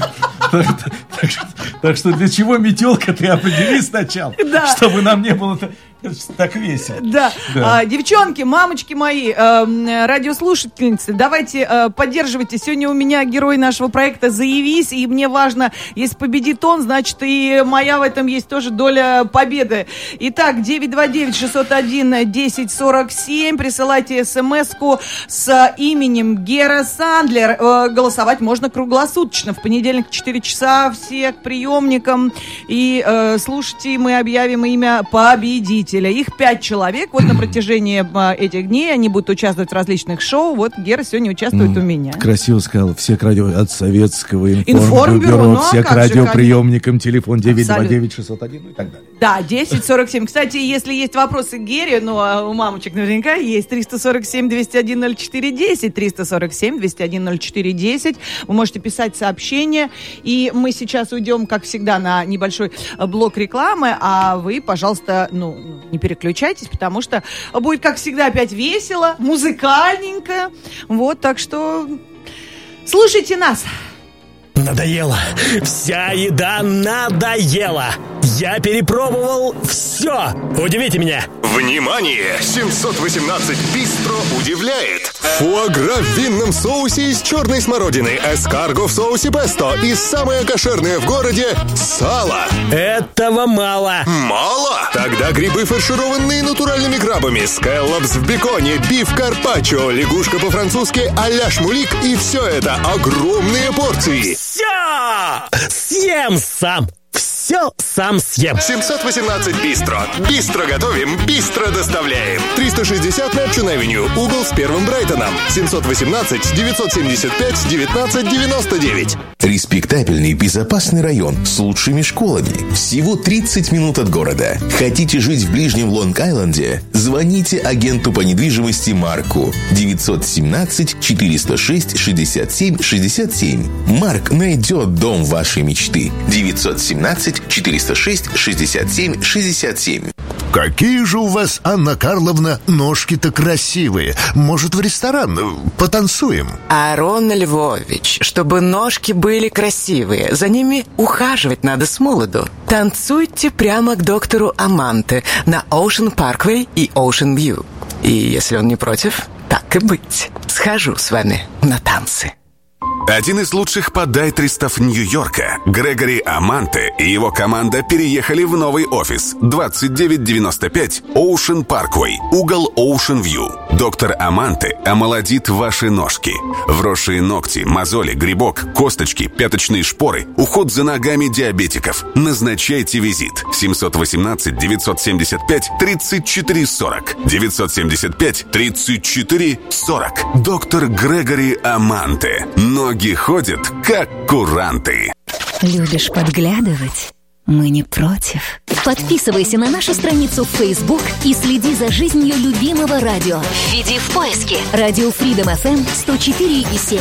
S5: Так что для чего метелка, ты определи сначала, чтобы нам не было так весело.
S4: Да. А, девчонки, мамочки мои, э, радиослушательницы, давайте э, поддерживайте. Сегодня у меня герой нашего проекта «Заявись», и мне важно, если победит он, значит и моя в этом есть тоже доля победы. Итак, девять два девять шестьсот один десять сорок семь, присылайте смс-ку с именем Гера Сандлер. Э, голосовать можно круглосуточно. В понедельник в четыре часа все к приемникам. И э, слушайте, мы объявим имя победителя. Их пять человек. Вот на протяжении этих дней они будут участвовать в различных шоу. Вот Гера сегодня участвует mm, у меня.
S5: Красиво сказал. Все к радио от советского
S4: информбюро,
S5: информбюро,
S4: ну,
S5: все
S4: а
S5: к радиоприемникам, телефон девять два девять шестьсот один и так далее.
S4: Да, десять сорок семь. Кстати, если есть вопросы к Гере, ну, а у мамочек наверняка есть, триста сорок семь двести один ноль четыре десять, триста сорок семь двести один ноль четыре десять. Вы можете писать сообщения. И мы сейчас уйдем, как всегда, на небольшой блок рекламы, а вы, пожалуйста, ну, не переключайтесь, потому что будет, как всегда, опять весело, музыкальненько. Вот, так что слушайте нас.
S12: Надоело. Вся еда надоела. Я перепробовал все. Удивите меня.
S6: Внимание! семьсот восемнадцать Бистро удивляет. Фуагра в винном соусе из черной смородины, эскарго в соусе песто и самое кошерное в городе – сало.
S12: Этого мало.
S6: Мало? Тогда грибы, фаршированные натуральными крабами, скэллопс в беконе, биф карпаччо, лягушка по-французски а-ля шмулик, и все это огромные порции.
S12: Все! Съем сам. Все сам съем.
S6: семьсот восемнадцать Бистро. Бистро готовим, бистро доставляем. триста шестьдесят Neptune Avenue, угол с Первым Брайтоном. семьсот восемнадцать девятьсот семьдесят пять девятнадцать девяносто девять.
S13: Респектабельный безопасный район с лучшими школами. Всего тридцать минут от города. Хотите жить в ближнем Лонг-Айленде? Звоните агенту по недвижимости Марку. девятьсот семнадцать четыреста шесть шестьдесят семь шестьдесят семь. Марк найдет дом вашей мечты. девятьсот семнадцать четыреста шесть шестьдесят семь шестьдесят семь.
S14: Какие же у вас, Анна Карловна, ножки-то красивые. Может, в ресторан потанцуем?
S15: Арон Львович, чтобы ножки были красивые, за ними ухаживать надо с молоду. Танцуйте прямо к доктору Аманте на Ocean Parkway и Ocean View. И если он не против, так и быть, схожу с вами на танцы.
S16: Один из лучших подайтристов Нью-Йорка, Грегори Аманте и его команда переехали в новый офис двадцать девять девяносто пять Ocean Parkway, угол Ocean View. Доктор Аманте омолодит ваши ножки. Вросшие ногти, мозоли, грибок, косточки, пяточные шпоры, уход за ногами диабетиков. Назначайте визит. семьсот восемнадцать девятьсот семьдесят пять тридцать четыре сорок. девятьсот семьдесят пять тридцать четыре сорок. Доктор Грегори Аманте. Ноги ходят, как куранты.
S17: Любишь подглядывать? Мы не против.
S10: Подписывайся на нашу страницу в Facebook и следи за жизнью любимого радио. Введи в поиске «Радио Freedom эф эм сто четыре и семь».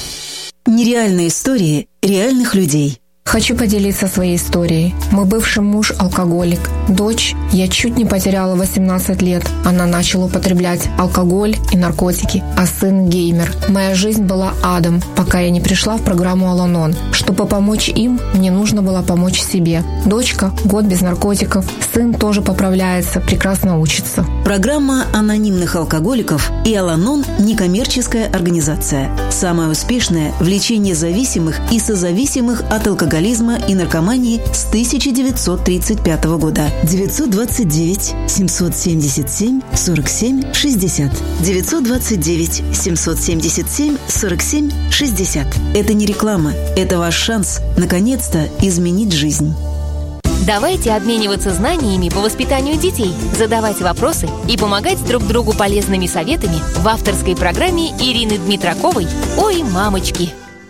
S17: Нереальные истории реальных людей.
S18: Хочу поделиться своей историей. Мой бывший муж – алкоголик. Дочь я чуть не потеряла восемнадцать лет. Она начала употреблять алкоголь и наркотики, а сын – геймер. Моя жизнь была адом, пока я не пришла в программу «Ал-Анон». Чтобы помочь им, мне нужно было помочь себе. Дочка – год без наркотиков. Сын тоже поправляется, прекрасно учится.
S17: Программа анонимных алкоголиков и «Ал-Анон» – некоммерческая организация. Самая успешная в лечении зависимых и созависимых от алкоголизма и наркомании с тысяча девятьсот тридцать пятого года. девятьсот двадцать девять семьсот семьдесят семь сорок семь шестьдесят. девятьсот двадцать девять семьсот семьдесят семь сорок семь шестьдесят. Это не реклама, это ваш шанс наконец-то изменить жизнь.
S10: Давайте обмениваться знаниями по воспитанию детей, задавать вопросы и помогать друг другу полезными советами в авторской программе Ирины Дмитраковой «Ой, мамочки».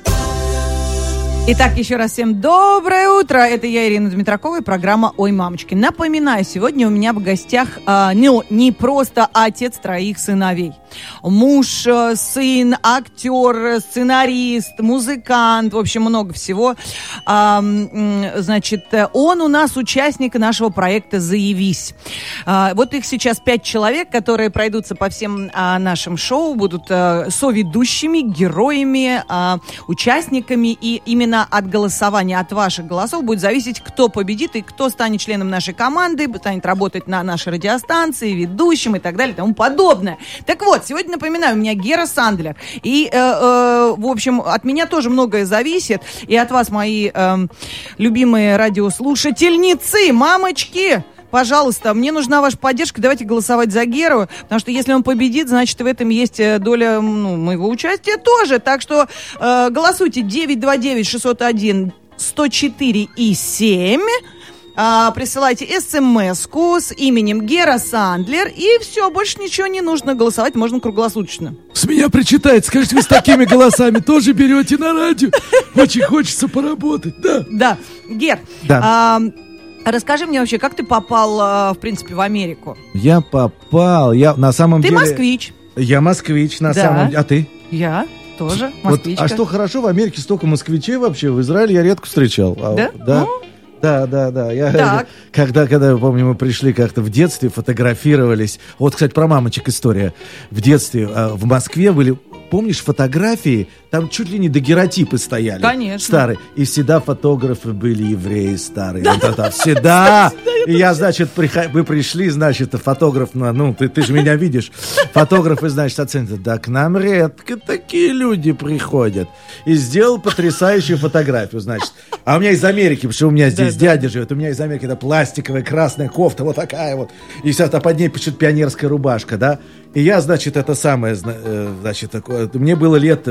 S4: Итак, еще раз всем доброе утро. Это я, Ирина Дмитракова, и программа «Ой, мамочки». Напоминаю, сегодня у меня в гостях а, ну, не просто отец троих сыновей. Муж, сын, актер, сценарист, музыкант, в общем, много всего. А, значит, он у нас участник нашего проекта «Заявись». А, вот их сейчас пять человек, которые пройдутся по всем а, нашим шоу, будут а, соведущими, героями, а, участниками, и именно от голосования, от ваших голосов будет зависеть, кто победит и кто станет членом нашей команды, станет работать на нашей радиостанции, ведущим и так далее и тому подобное. Так вот, сегодня, напоминаю, у меня Гера Сандлер. И, э, э, в общем, от меня тоже многое зависит. И от вас, мои э, любимые радиослушательницы, мамочки, пожалуйста, мне нужна ваша поддержка. Давайте голосовать за Геру, потому что если он победит, значит, в этом есть доля, ну, моего участия тоже. Так что э, голосуйте девять два девять шестьсот один сто четыре и семь. А, присылайте смс-ку с именем Гера Сандлер, и все, больше ничего не нужно. Голосовать можно круглосуточно.
S5: С меня причитает, скажите, вы с такими голосами тоже берете на радио? Очень хочется поработать, да?
S4: Да, Гер,
S11: Да.
S4: А, расскажи мне вообще, как ты попал, в принципе, в Америку?
S11: Я попал, я на самом
S4: Ты
S11: деле...
S4: москвич.
S11: Я москвич, на
S4: Да.
S11: самом деле. А ты?
S4: Я тоже
S11: Вот,
S4: москвичка.
S11: а что хорошо, в Америке столько москвичей вообще, в Израиле я редко встречал. А,
S4: Да?
S11: Да.
S4: Ну?
S11: Да, да, да. Я,
S4: Так.
S11: когда, когда, я помню, мы пришли как-то в детстве, фотографировались. Вот, кстати, про мамочек история. В детстве э, в Москве были
S5: помнишь, фотографии, там чуть ли не дагеротипы стояли.
S4: Конечно.
S5: Старые. И всегда фотографы были евреи старые. Вот это всегда. И я, значит, вы пришли, значит, фотограф, ну, ты, ты же меня видишь. Фотографы, значит, оценивают. Да к нам редко такие люди приходят. И сделал потрясающую фотографию, значит. А у меня из Америки, потому что у меня здесь да, дядя да. живет, у меня из Америки это пластиковая красная кофта, вот такая вот. И вся там под ней пишет пионерская рубашка, да. И я, значит, это самое, значит, такое, мне было лет,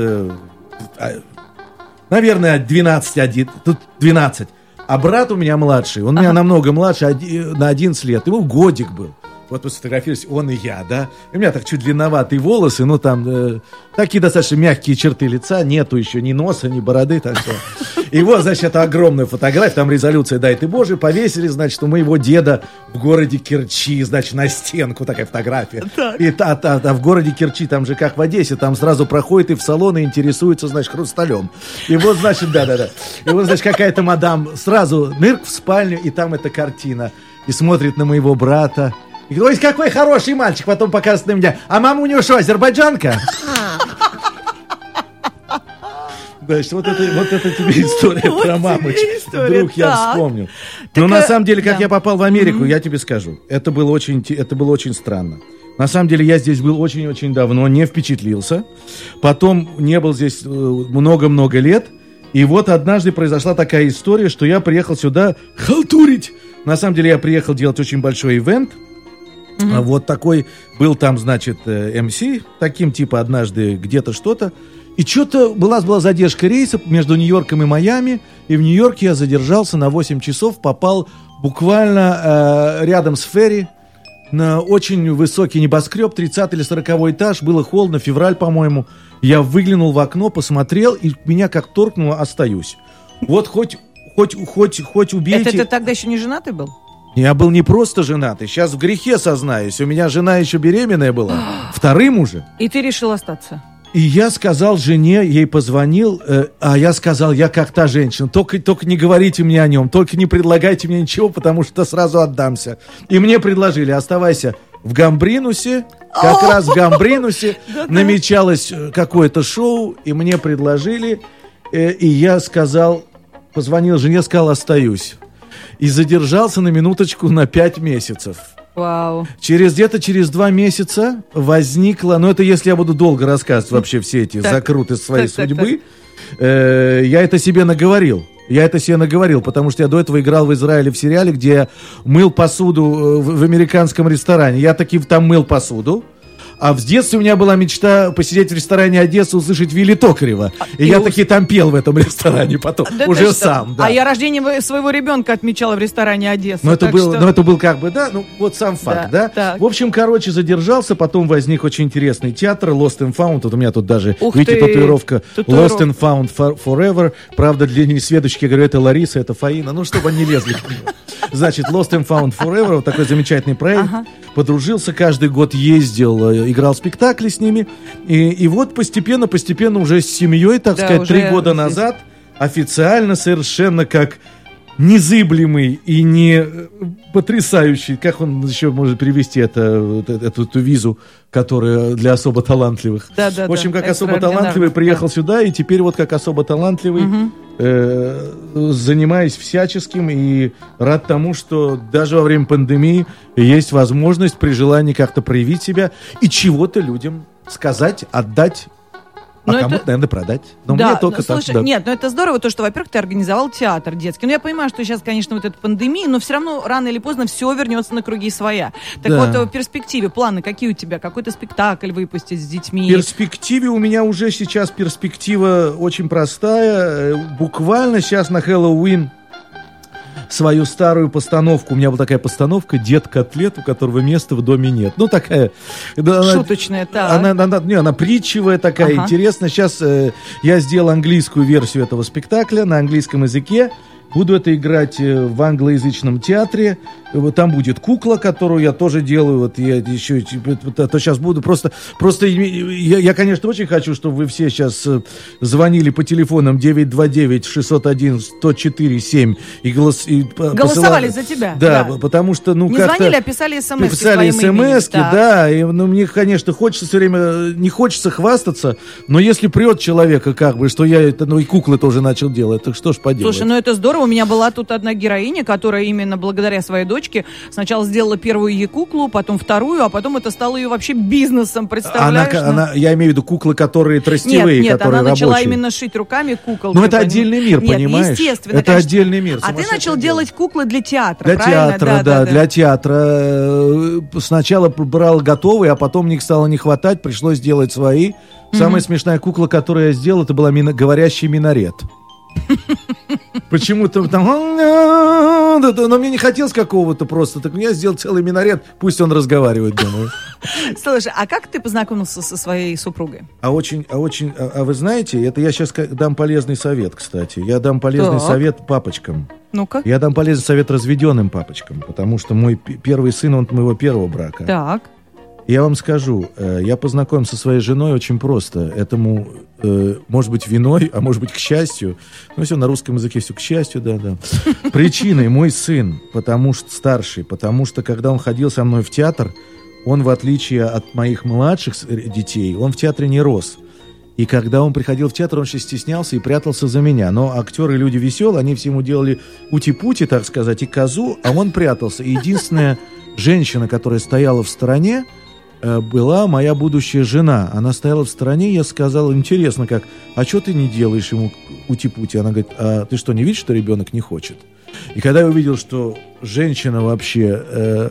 S5: наверное, двенадцать, один, тут двенадцать. А брат у меня младший, он ага. меня намного младше, на одиннадцать лет, ему годик был. Вот мы сфотографировались, он и я, да. И у меня так чуть длинноватые волосы, ну там э, такие достаточно мягкие черты лица, нету еще ни носа, ни бороды, так что. И вот, значит, это огромная фотография, там резолюция, дай ты Боже, повесили, значит, у моего деда в городе Керчи, значит, на стенку такая фотография. Так. И а, а, а в городе Керчи, там же как в Одессе, там сразу проходит и в салон и интересуется, значит, хрусталем. И вот, значит, да-да-да. И вот, значит, какая-то мадам сразу нырк в спальню, и там эта картина. И смотрит на моего брата. И говорит, ой, какой хороший мальчик, потом показывает на меня. А мама у него что, азербайджанка? Значит, вот это, вот это тебе история вот про мамочку. Вдруг так. я вспомнил. Так, но на самом деле, как да. я попал в Америку, mm-hmm. я тебе скажу. Это было, очень, это было очень странно. На самом деле, я здесь был очень-очень давно, не впечатлился. Потом не был здесь много-много лет. И вот однажды произошла такая история, что я приехал сюда халтурить. На самом деле, я приехал делать очень большой ивент. Mm-hmm. Вот такой был там, значит, эм си, таким типа однажды где-то что-то. И что-то была, была задержка рейса между Нью-Йорком и Майами. И в Нью-Йорке я задержался на восемь часов, попал буквально э, рядом с ферри на очень высокий небоскреб, тридцатый или сороковой этаж. Было холодно, февраль, по-моему. Я выглянул в окно, посмотрел, и меня как торкнуло, остаюсь. Вот хоть, хоть, хоть, хоть убейте...
S4: Это ты тогда еще не женатый был?
S5: Я был не просто женатый, сейчас в грехе сознаюсь. У меня жена еще беременная была, вторым уже.
S4: И ты решил остаться?
S5: И я сказал жене, ей позвонил, э, а я сказал, я как та женщина, только, только не говорите мне о нем, только не предлагайте мне ничего, потому что сразу отдамся. И мне предложили, оставайся в Гамбринусе, как раз в Гамбринусе намечалось какое-то шоу, и мне предложили, э, и я сказал, позвонил жене, сказал, остаюсь. И задержался на минуточку на пять месяцев.
S4: Вау.
S5: Через где-то через два месяца возникло, ну это если я буду долго рассказывать вообще все эти так, закруты своей так, судьбы, так, так. Э, я это себе наговорил. Я это себе наговорил, потому что я до этого играл в Израиле в сериале, где я мыл посуду в, в американском ресторане. Я таки там мыл посуду. А в детстве у меня была мечта посидеть в ресторане Одессы, услышать Вилли Токарева. И, и я у... таки там пел в этом ресторане потом, да уже сам. Да.
S4: А я рождение своего ребенка отмечала в ресторане Одессы.
S5: Но это, был, что... но это был как бы, да, ну вот сам факт, да. да? В общем, короче, задержался, потом возник очень интересный театр Lost and Found. Вот у меня тут даже, Ух видите, ты. татуировка Татуиров... Lost and Found for, Forever. Правда, для несведущих я говорю, это Лариса, это Фаина. Ну, чтобы они не лезли. Значит, Lost and Found Forever, вот такой замечательный проект. Ага. Подружился, каждый год ездил, играл спектакли с ними. И, и вот постепенно-постепенно уже с семьей, так да, сказать, три года здесь. назад официально совершенно как незыблемый и не потрясающий, как он еще может привести это, эту, эту визу, которая для особо талантливых.
S4: Да, да,
S5: в общем,
S4: да,
S5: как особо талантливый приехал
S4: да.
S5: сюда, и теперь вот как особо талантливый угу. э, занимаюсь всяческим и рад тому, что даже во время пандемии есть возможность при желании как-то проявить себя и чего-то людям сказать, отдать. А но кому-то, это... наверное, продать. Но
S4: да,
S5: мне только
S4: но, слушай,
S5: так. Да.
S4: Нет, но это здорово, то, что, во-первых, ты организовал театр детский. Но я понимаю, что сейчас, конечно, вот эта пандемия, но все равно рано или поздно все вернется на круги своя. Так да. вот, в перспективе, планы какие у тебя? Какой-то спектакль выпустить с детьми?
S5: В перспективе у меня уже сейчас перспектива очень простая. Буквально сейчас на Хэллоуин свою старую постановку. У меня была такая постановка «Дед-котлет», у которого места в доме нет. Ну, такая...
S4: Шуточная, так.
S5: Она, она, она, не, она притчевая такая, ага. интересная. Сейчас э, я сделал английскую версию этого спектакля на английском языке. Буду это играть в англоязычном театре. Там будет кукла, которую я тоже делаю. Вот я еще, то сейчас буду просто, просто я, я, конечно, очень хочу, чтобы вы все сейчас звонили по телефонам девять два девять шесть ноль один сто четыре семь и, голос, и
S4: голосовали посылали. За тебя.
S5: Да, да, потому что ну
S4: не
S5: как-то
S4: звонили, а писали смс-ки.
S5: Писали смс-ки, да. И, ну, мне, конечно, хочется все время, не хочется хвастаться, но если прет человека, как бы, что я это, ну и куклы тоже начал делать, так что ж поделать.
S4: Слушай, ну это здорово. У меня была тут одна героиня, которая именно благодаря своей дочке сначала сделала первую ей куклу, потом вторую, а потом это стало ее вообще бизнесом, представляешь?
S5: Она, она, я имею в виду куклы, которые тростевые,
S4: нет, нет,
S5: которые
S4: она
S5: рабочие.
S4: начала именно шить руками кукол.
S5: Ну это отдельный мир, нет, понимаешь?
S4: Естественно.
S5: Это
S4: конечно.
S5: Отдельный мир.
S4: А ты начал делать куклы для театра,
S5: для
S4: правильно?
S5: Театра,
S4: да,
S5: да,
S4: да,
S5: да, для театра. Сначала брал готовые, а потом мне стало не хватать, пришлось делать свои. Самая mm-hmm. смешная кукла, которую я сделал, это была мина- говорящий минарет. Почему-то там... Но мне не хотелось какого-то просто. Так я сделал целый минарет, пусть он разговаривает, думаю.
S4: Слушай, а как ты познакомился со своей супругой?
S5: А очень, а очень... А, а вы знаете, это я сейчас дам полезный совет, кстати. Я дам полезный так. совет папочкам.
S4: Ну-ка.
S5: Я дам полезный совет разведенным папочкам, потому что мой п- первый сын, он от моего первого брака.
S4: Так.
S5: Я вам скажу, э, я познакомился со своей женой очень просто. Этому, э, может быть, виной, а может быть, к счастью. Ну, все на русском языке, все к счастью, да-да. Причиной мой сын, потому что старший, потому что, когда он ходил со мной в театр, он, в отличие от моих младших детей, он в театре не рос. И когда он приходил в театр, он еще стеснялся и прятался за меня. Но актеры люди веселые, они всему делали ути-пути, так сказать, и козу, а он прятался. И единственная женщина, которая стояла в стороне, была моя будущая жена. Она стояла в стороне, я сказал, интересно как, а что ты не делаешь ему ути-пути? Она говорит, а ты что, не видишь, что ребенок не хочет? И когда я увидел, что женщина вообще э,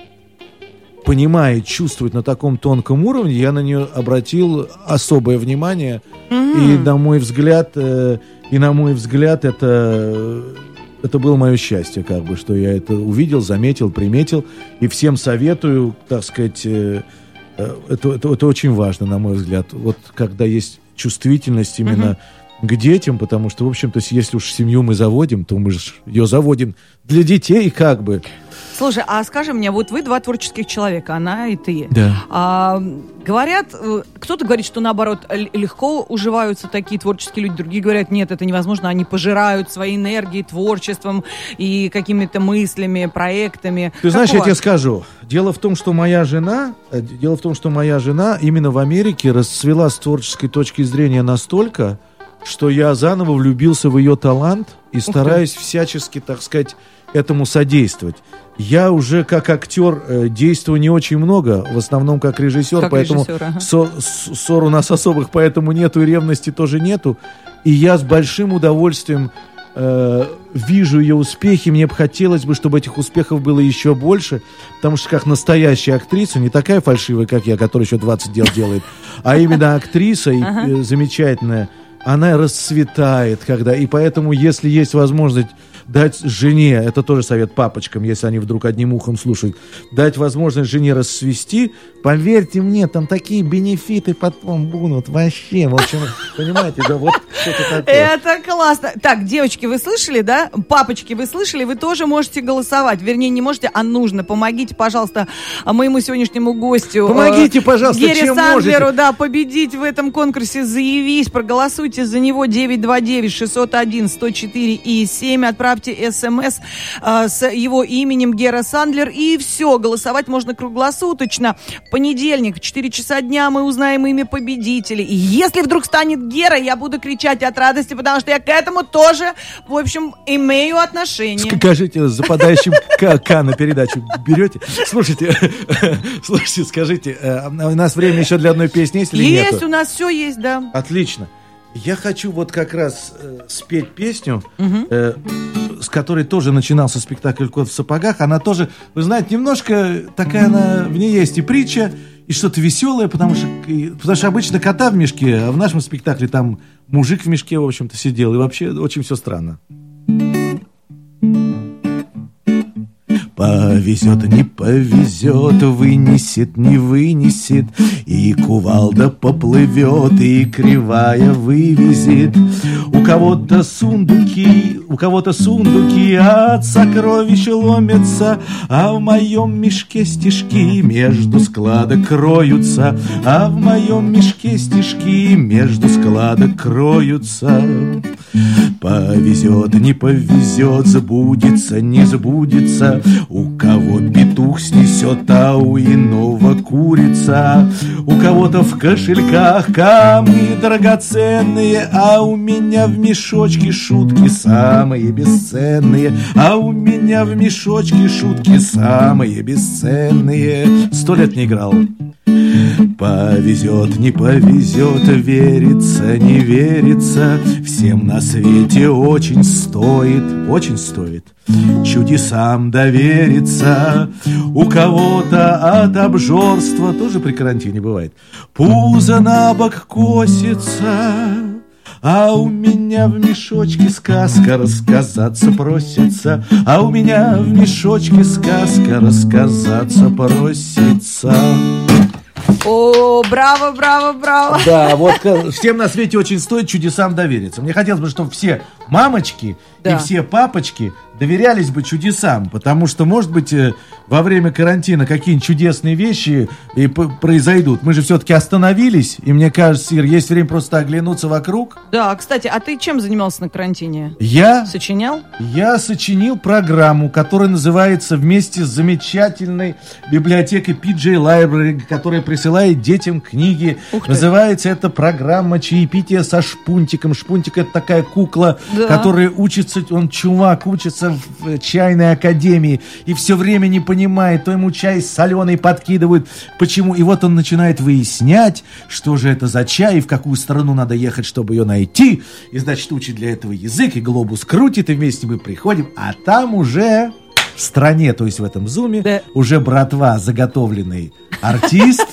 S5: понимает, чувствует на таком тонком уровне, я на нее обратил особое внимание. Mm-hmm. И на мой взгляд, э, и на мой взгляд, это... Это было мое счастье, как бы, что я это увидел, заметил, приметил. И всем советую, так сказать, э, э, это, это, это очень важно, на мой взгляд. Вот когда есть чувствительность именно uh-huh. к детям, потому что, в общем-то, если уж семью мы заводим, то мы же ее заводим для детей, как бы.
S4: Слушай, а скажи мне, вот вы два творческих человека, она и ты.
S5: Да.
S4: А, говорят, кто-то говорит, что наоборот легко уживаются такие творческие люди, другие говорят, нет, это невозможно, они пожирают своей энергией, творчеством и какими-то мыслями, проектами.
S5: Ты
S4: как
S5: знаешь, я тебе скажу, дело в том, что моя жена, дело в том, что моя жена именно в Америке расцвела с творческой точки зрения настолько, что я заново влюбился в ее талант и стараюсь всячески, так сказать, этому содействовать. Я уже как актер э, действую не очень много, в основном как режиссер, как поэтому режиссер, ага. ссор, ссор у нас особых поэтому нету, и ревности тоже нету. И я с большим удовольствием э, вижу ее успехи. Мне бы хотелось бы, чтобы этих успехов было еще больше, потому что как настоящая актриса, не такая фальшивая, как я, которая еще двадцать дел делает, а именно актриса и, э, замечательная, она расцветает, когда, и поэтому, если есть возможность дать жене, это тоже совет папочкам, если они вдруг одним ухом слушают, дать возможность жене расцвести, поверьте мне, там такие бенефиты потом будут вообще, в общем, понимаете, да, вот что-то такое.
S4: Это классно. Так, девочки, вы слышали, да? Папочки, вы слышали? Вы тоже можете голосовать, вернее, не можете, а нужно. Помогите, пожалуйста, моему сегодняшнему гостю.
S5: Помогите, пожалуйста,
S4: Гере
S5: чем
S4: Сандлеру,
S5: можете.
S4: да, победить в этом конкурсе, заявись, проголосуйте за него, девять два девять шесть ноль один сто четыре и семь, отправьте смс э, с его именем Гера Сандлер, и все, голосовать можно круглосуточно. В понедельник в четыре часа дня мы узнаем имя победителей. И если вдруг станет Гера, я буду кричать от радости, потому что я к этому тоже, в общем, имею отношение.
S5: Скажите, с западающим К на передачу берете? Слушайте, слушайте, скажите, у нас время еще для одной песни есть или нет?
S4: Есть, у нас все есть, да.
S5: Отлично. Я хочу вот как раз э, спеть песню, угу. э, с которой тоже начинался спектакль «Кот в сапогах». Она тоже, вы знаете, немножко такая она, в ней есть и притча, и что-то веселое, потому что, потому что обычно кота в мешке, а в нашем спектакле там мужик в мешке, в общем-то, сидел. И вообще очень все странно. Повезет, не повезет, вынесет, не вынесет, и кувалда поплывет, и кривая вывезет. У кого-то сундуки, у кого-то сундуки от сокровищ ломятся, а в моем мешке стишки между складок кроются, а в моем мешке стишки между складок кроются. Повезет, не повезет, забудется, не забудется, у кого петух снесет, а у иного курица. У кого-то в кошельках камни драгоценные, а у меня в мешочке шутки самые бесценные, а у меня в мешочке шутки самые бесценные. Сто лет не играл. Повезет, не повезет, верится, не верится, всем на свете очень стоит, очень стоит чудесам довериться. У кого-то от обжорства, тоже при карантине бывает, пузо на бок косится, а у меня в мешочке сказка рассказаться просится, а у меня в мешочке сказка рассказаться просится.
S4: О, браво, браво, браво.
S5: Да, вот всем на свете очень стоит чудесам довериться. Мне хотелось бы, чтобы все мамочки, да, и все папочки доверялись бы чудесам, потому что, может быть, во время карантина какие-нибудь чудесные вещи и произойдут. Мы же все-таки остановились, и мне кажется, Ир, есть время просто оглянуться вокруг.
S4: Да, кстати, а ты чем занимался на карантине?
S5: Я?
S4: Сочинял?
S5: Я сочинил программу, которая называется «Вместе с замечательной библиотекой пи джей Library», которая присылает детям книги. Называется эта программа «Чаепитие со Шпунтиком». Шпунтик — это такая кукла, да, которая учится, он чувак, учится в чайной академии и все время не понимает, то ему чай соленый подкидывают, почему, и вот он начинает выяснять, что же это за чай и в какую страну надо ехать, чтобы ее найти, и значит учит для этого язык, и глобус крутит, и вместе мы приходим, а там уже в стране, то есть в этом зуме, да, уже братва, заготовленный артист,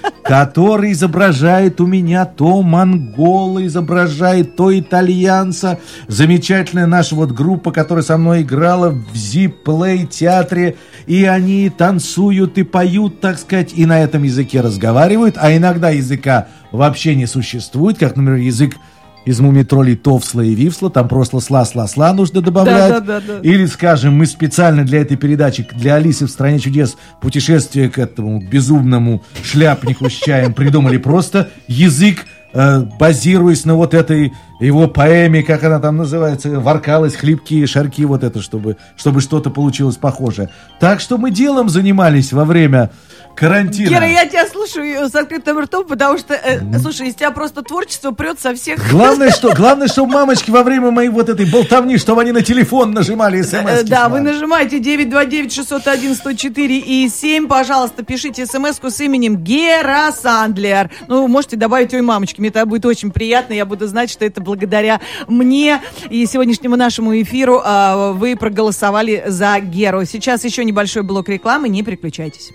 S5: который изображает у меня то монгола, изображает то итальянца. Замечательная наша вот группа, которая со мной играла в Зиплей театре, и они танцуют и поют, так сказать, и на этом языке разговаривают, а иногда языка вообще не существует, как, например, язык из мумитролей Товсла и Вивсла, там просто сла-сла-сла нужно добавлять. Да, да, да, да. Или, скажем, мы специально для этой передачи, для Алисы в «Стране чудес», путешествие к этому безумному шляпнику с чаем придумали просто язык, э, базируясь на вот этой его поэме, как она там называется, «Воркалась, хлипкие шарки», вот это, чтобы, чтобы что-то получилось похожее. Так что мы делом занимались во время карантина.
S4: Кира, я тебя слушаю с открытым ртом, потому что, э, mm. слушай, из тебя просто творчество прет со всех...
S5: Главное, что, главное, чтобы мамочки во время моей вот этой болтовни, чтобы они на телефон нажимали смс-ки.
S4: Да, вы нажимаете девять два девять шестьсот один сто четыре и семь, пожалуйста, пишите смс-ку с именем Гера Сандлер. Ну, можете добавить ой, мамочки, мне это будет очень приятно, я буду знать, что это благодаря мне и сегодняшнему нашему эфиру э, вы проголосовали за Геру. Сейчас еще небольшой блок рекламы, не переключайтесь.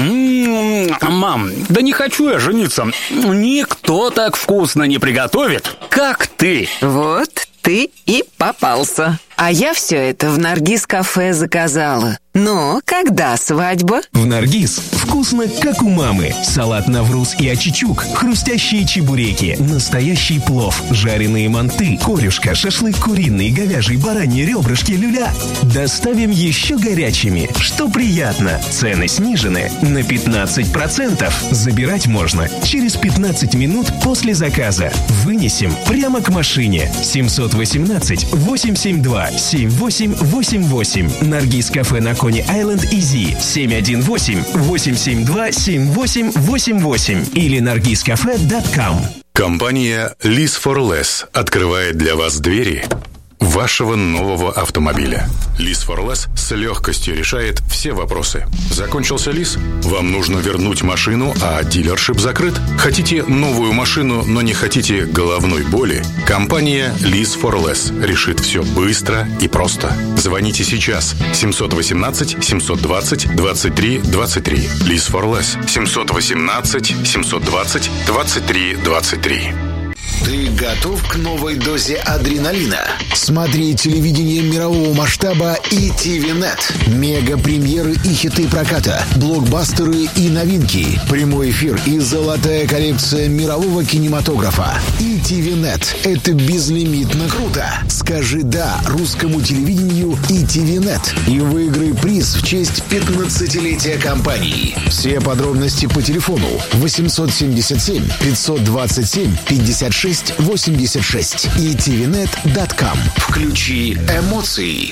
S12: Мам, да не хочу я жениться. Никто так вкусно не приготовит, как ты.
S15: Вот ты и попался. А я все это в Наргиз-кафе заказала. Ну, когда свадьба?
S19: В Наргиз вкусно, как у мамы. Салат навруз и очичук, хрустящие чебуреки, настоящий плов, жареные манты, корюшка, шашлык куриный, говяжий, бараньи ребрышки, люля. Доставим еще горячими, что приятно. Цены снижены на пятнадцать процентов. Забирать можно через пятнадцать минут после заказа. Вынесем прямо к машине. семьсот восемнадцать восемьсот семьдесят два семь восемь восемь восемь. Наргиз-кафе на Кони-Айленд Изи семь один восемь восемь семь два семь восемь восемь восемь или наргизкафе точка ком.
S16: Компания Lease for Less открывает для вас двери вашего нового автомобиля. Lease for Less с легкостью решает все вопросы. Закончился лиз? Вам нужно вернуть машину, а дилершип закрыт? Хотите новую машину, но не хотите головной боли? Компания Lease for Less решит все быстро и просто. Звоните сейчас. семь один восемь семь два ноль двадцать три двадцать три. Lease for Less. семь один восемь семь два ноль двадцать три двадцать три.
S20: Ты готов к новой дозе адреналина? Смотри телевидение мирового масштаба и ти ви-нет. Мега-премьеры и хиты проката, блокбастеры и новинки. Прямой эфир и золотая коллекция мирового кинематографа. и ти ви-нет – это безлимитно круто. Скажи «да» русскому телевидению и ти ви-нет и выиграй приз в честь пятнадцатилетия компании. Все подробности по телефону восемьсот семьдесят семь пятьсот двадцать семь пятьдесят шесть восемьдесят шесть и ти ви нет точка ком. Включи эмоции.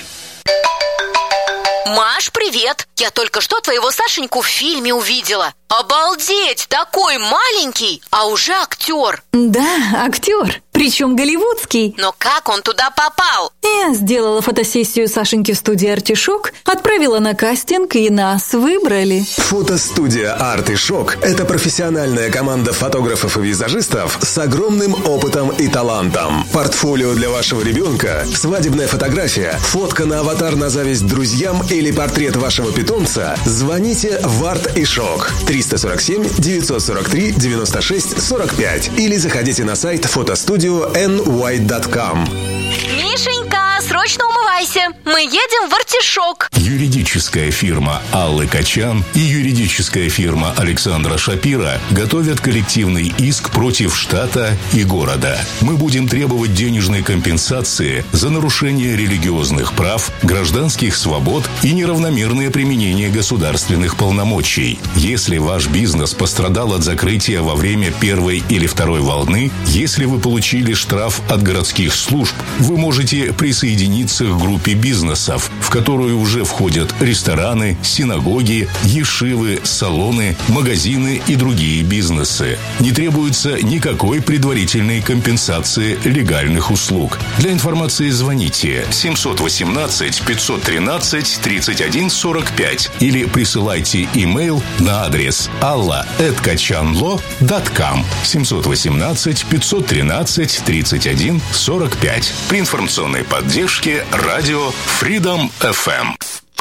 S21: Маш, привет! Я только что твоего Сашеньку в фильме увидела. Обалдеть! Такой маленький, а уже актер.
S22: Да, актер. Причем голливудский.
S21: Но как он туда попал?
S22: Я сделала фотосессию Сашеньки в студии «Артишок», отправила на кастинг, и нас выбрали.
S23: Фотостудия «Артишок» — это профессиональная команда фотографов и визажистов с огромным опытом и талантом. Портфолио для вашего ребенка, свадебная фотография, фотка на аватар на зависть друзьям или портрет вашего питомца. Звоните в «Артишок» триста сорок семь девятьсот сорок три девяносто шесть сорок пять или заходите на сайт фотостудию эн уай точка ком.
S21: Мишенька, срочно умывайся. Мы едем в Артишок.
S2: Юридическая фирма Аллы Качан и юридическая фирма Александра Шапира готовят коллективный иск против штата и города. Мы будем требовать денежной компенсации за нарушение религиозных прав, гражданских свобод и неравномерное применение государственных полномочий. Если ваш бизнес пострадал от закрытия во время первой или второй волны, если вы получили штраф от городских служб, вы можете присоединиться к группе бизнесов, в которую уже входят рестораны, синагоги, ешивы, салоны, магазины и другие бизнесы. Не требуется никакой предварительной компенсации легальных услуг. Для информации звоните семь один восемь пять один три тридцать один сорок пять или присылайте имейл на адрес алла эт качанло точка ком семь один восемь пять один три тридцать один сорок пять при информационной поддержке радио Freedom эф эм.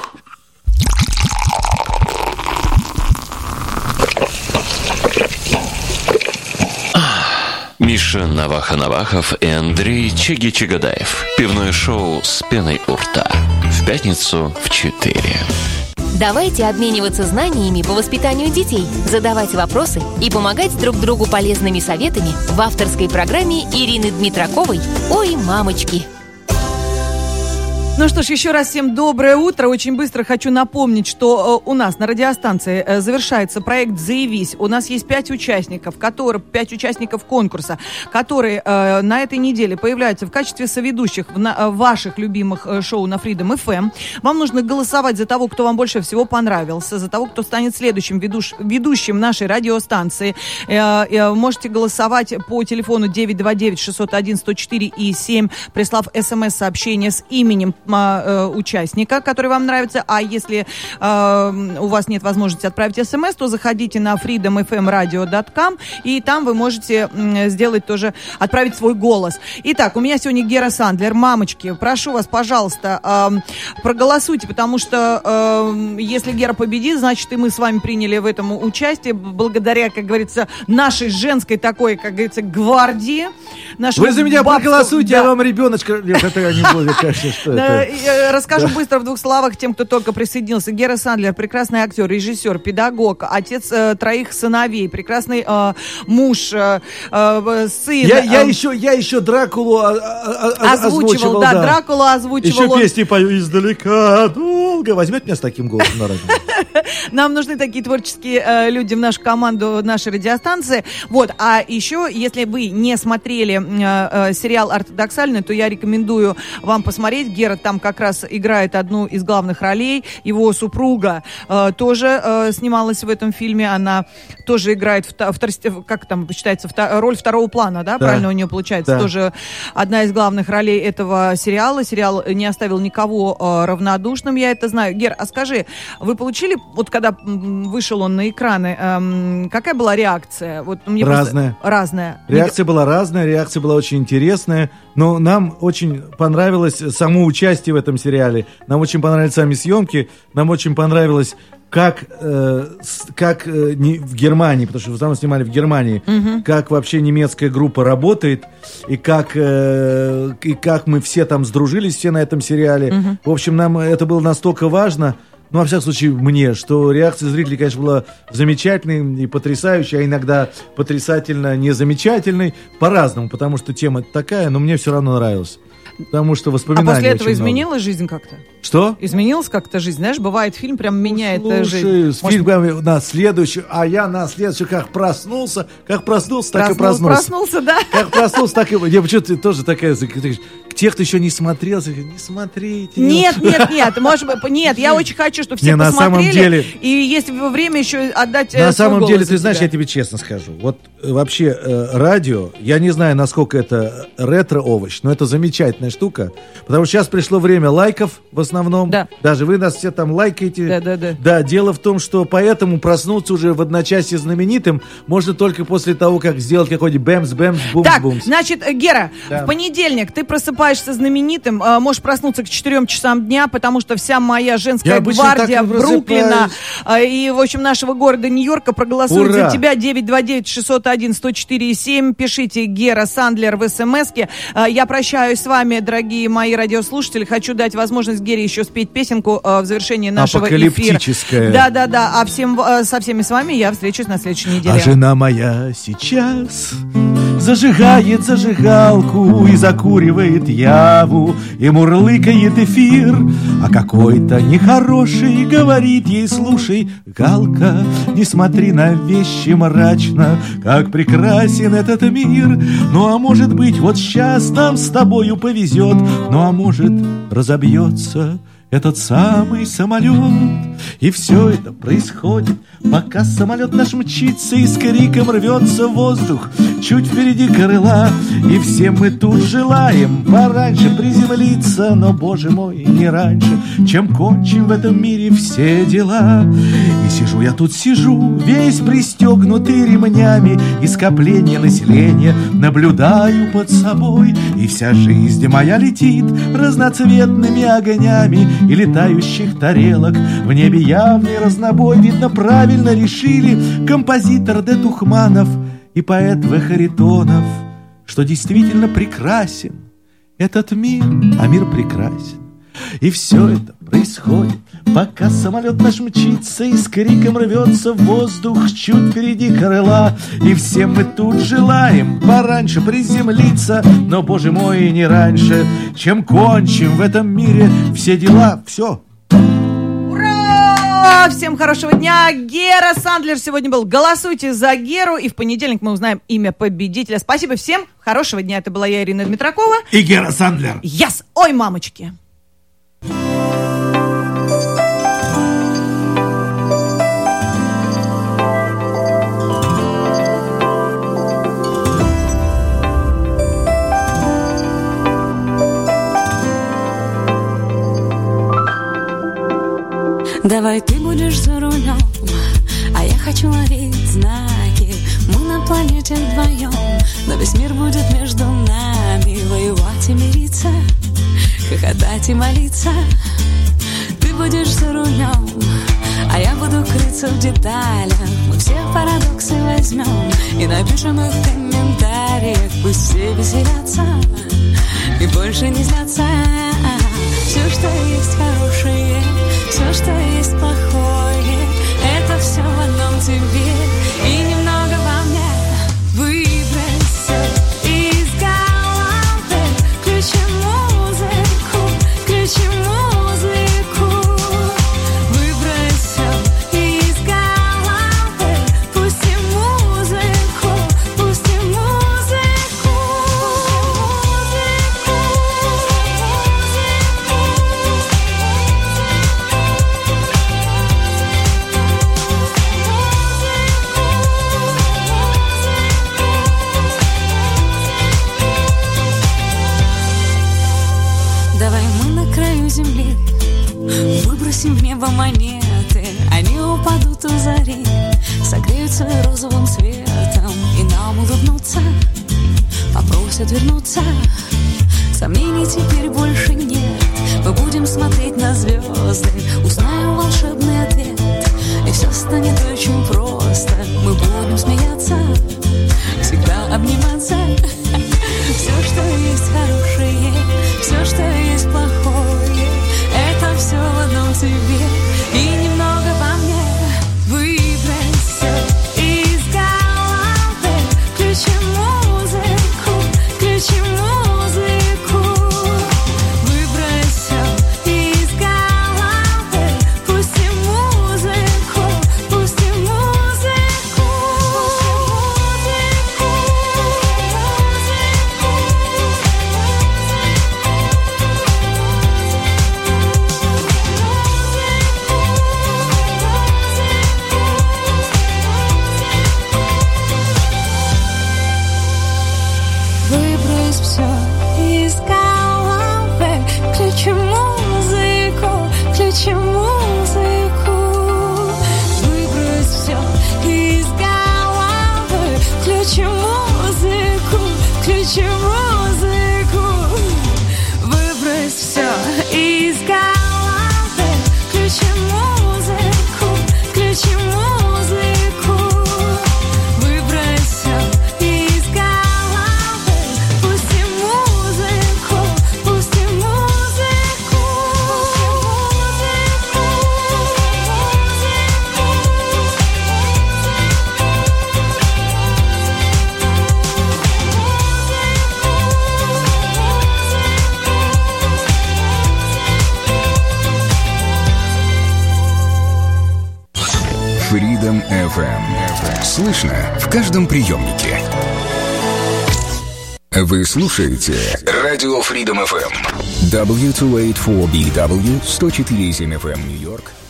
S24: Миша Наваха-Навахов и Андрей Чиги-Чигадаев. Пивное шоу с пеной у рта. В пятницу в четыре.
S10: Давайте обмениваться знаниями по воспитанию детей, задавать вопросы и помогать друг другу полезными советами в авторской программе Ирины Дмитраковой «Ой, мамочки».
S4: Ну что ж, еще раз всем доброе утро. Очень быстро хочу напомнить, что э, у нас на радиостанции э, завершается проект «Заявись». У нас есть пять участников, которые, пять участников конкурса, которые э, на этой неделе появляются в качестве соведущих в, на, в ваших любимых э, шоу на Freedom эф эм. Вам нужно голосовать за того, кто вам больше всего понравился, за того, кто станет следующим ведуш, ведущим нашей радиостанции. Э, э, можете голосовать по телефону девять два девять шесть ноль один сто четыре и семь, прислав смс-сообщение с именем участника, который вам нравится. А если э, у вас нет возможности отправить смс, то заходите на фридом эф эм радио точка ком, и там вы можете э, сделать тоже, отправить свой голос. Итак, у меня сегодня Гера Сандлер. Мамочки, прошу вас, пожалуйста, э, проголосуйте, потому что э, если Гера победит, значит, и мы с вами приняли в этом участие благодаря, как говорится, нашей женской такой, как говорится, гвардии.
S5: Вы за меня бабству, проголосуйте, да. Я вам ребеночка... Это я не буду, конечно, что это...
S4: Расскажу быстро в двух словах тем, кто только присоединился. Гера Сандлер, прекрасный актер, режиссер, педагог, отец э, троих сыновей, прекрасный э, муж, э, э, сын.
S5: Я,
S4: э,
S5: я, еще, я еще Дракулу а, а, а,
S4: озвучивал,
S5: озвучивал,
S4: да,
S5: да.
S4: Дракулу озвучивал.
S5: Еще
S4: он.
S5: Песни пою издалека, долго. Возьмете меня с таким голосом на радио?
S4: Нам нужны такие творческие э, люди в нашу команду, в нашей радиостанции. Вот, а еще, если вы не смотрели э, э, сериал «Ортодоксальный», то я рекомендую вам посмотреть. Гера там как раз играет одну из главных ролей. Его супруга э, тоже э, снималась в этом фильме. Она тоже играет, втор, как там считается, втор, роль второго плана, да? Да. Правильно у нее получается? Да. Тоже одна из главных ролей этого сериала. Сериал не оставил никого э, равнодушным, я это знаю. Гер, а скажи, вы получили, вот когда вышел он на экраны, э, какая была реакция? Вот, мне
S5: разная.
S4: Просто... Разная.
S5: Реакция была разная, реакция была очень интересная. Но нам очень понравилось само участие в этом сериале. Нам очень понравились сами съемки. Нам очень понравилось как, э, с, как э, не, в Германии, потому что в основном снимали в Германии,
S4: Мгм.
S5: как вообще немецкая группа работает, и как, э, и как мы все там сдружились, все на этом сериале.
S4: Мгм.
S5: В общем, нам это было настолько важно, ну, во всяком случае, мне, что реакция зрителей, конечно, была замечательной и потрясающей, а иногда потрясательно незамечательной, по-разному, потому что тема такая, но мне все равно нравилось. Потому что
S4: А
S5: воспоминаний
S4: после этого
S5: очень много.
S4: изменилась жизнь как-то?
S5: Что?
S4: Изменилась как-то жизнь? Знаешь, бывает, фильм прям меняет э,
S5: Слушай,
S4: жизнь.
S5: фильм прям на следующий, а я на следующий как проснулся, как проснулся, так и
S4: Проснулся,
S5: проснулся.
S4: проснулся, да?
S5: Как проснулся, так и... Я почему-то тоже такая... Те, кто еще не смотрел, не смотрите.
S4: Нет, нет, нет, может быть, нет, я очень хочу, чтобы все
S5: Не, на
S4: посмотрели,
S5: самом деле-
S4: и есть время еще отдать э,
S5: На
S4: свой
S5: самом
S4: голос
S5: деле,
S4: за
S5: ты знаешь,
S4: тебя.
S5: я тебе честно скажу. Вот э, вообще э, радио, я не знаю, насколько это ретро-овощ, но это замечательная штука. Потому что сейчас пришло время лайков в основном.
S4: Да.
S5: Даже вы нас все там лайкаете.
S4: Да, да, да.
S5: Да, дело в том, что поэтому проснуться уже в одночасье знаменитым можно только после того, как сделать какой-нибудь бэмс-бэмс,
S4: Так,
S5: бумс-бумс.
S4: значит, э, Гера,
S5: Да.
S4: в понедельник ты просыпаешься знаменитым, э, можешь проснуться к четырем часам дня, потому что вся моя женская
S5: Я обычно
S4: гвардия
S5: так и
S4: Бруклина э, и, в общем, нашего города Нью-Йорка проголосуют
S5: Ура!
S4: за тебя. девять два девять шестьсот один сто четыре семь. Пишите Гера Сандлер в смс-ке. Э, Я прощаюсь с вами, дорогие мои радиослушатели. Хочу дать возможность Гере еще спеть песенку э, в завершении нашего эфира.
S5: Апокалиптическая.
S4: Да-да-да. А всем, э, со всеми с вами я встречусь на следующей неделе.
S5: А жена моя сейчас зажигает зажигалку и закуривает яву, и мурлыкает эфир, а какой-то нехороший говорит ей: слушай, Галка, не смотри на вещи мрачно, как прекрасен этот мир. Ну а может быть, вот сейчас нам с тобою повезет, ну а может, разобьется этот самый самолет. И все это происходит, пока самолет наш мчится и с криком рвется в воздух чуть впереди крыла. И все мы тут желаем пораньше приземлиться, но, боже мой, не раньше, чем кончим в этом мире все дела. И сижу я тут, сижу, весь пристегнутый ремнями, и скопление населения наблюдаю под собой. И вся жизнь моя летит разноцветными огнями и летающих тарелок. В небе явный разнобой, видно, правильно решили композитор Д. Тухманов и поэт В. Харитонов, что действительно прекрасен этот мир, а мир прекрасен. И все это происходит, пока самолет наш мчится и с криком рвется в воздух чуть впереди крыла. И все мы тут желаем пораньше приземлиться, но, боже мой, не раньше, чем кончим в этом мире все дела. Все.
S4: Ура! Всем хорошего дня! Гера Сандлер сегодня был. Голосуйте за Геру, и в понедельник мы узнаем имя победителя. Спасибо всем. Хорошего дня. Это была я, Ирина Дмитракова.
S5: И Гера Сандлер.
S4: Yes! Ой, мамочки!
S1: Давай ты будешь за рулем, а я хочу ловить знаки. Мы на планете вдвоем, но весь мир будет между нами. Воевать и мириться, хохотать и молиться. Ты будешь за рулем, а я буду крыться в деталях. Мы все парадоксы возьмем и напишем их в комментариях. Пусть все веселятся и больше не злятся. Все, что есть хорошее, все, что есть плохое, это все в одном тебе и немного во мне. Выбросься из головы, включи музыку, включи музыку. Выбросься из головы, пусти музыку, пусти музыку. Давай мы на краю земли выбросим в небо монеты. Они упадут у зари, согреются розовым светом и нам улыбнутся, попросят вернуться. Сомнений теперь больше нет. Мы будем смотреть на звезды, узнаем волшебный ответ. очень просто. Мы будем смеяться, всегда обниматься. Все, что есть хорошее, все, что есть плохое, это все в одном тебе и немного во мне. Выбрось все из головы, включи музыку, включи музыку. Выбрось все из головы, пусти музыку, пусти музыку. Выбрось все из головы, включи музыку, включи музыку. Выбрось все из головы, включи музыку, включи музыку. Выбрось все из головы, включи музыку, включи музыку. Выбрось все из головы, пусти музыку, пусти музыку.
S3: Freedom эф эм. Слышно в каждом приемнике. Вы слушаете радио Freedom эф эм. дабл ю двести восемьдесят четыре би дабл ю, сто четыре и семь эф эм, Нью-Йорк.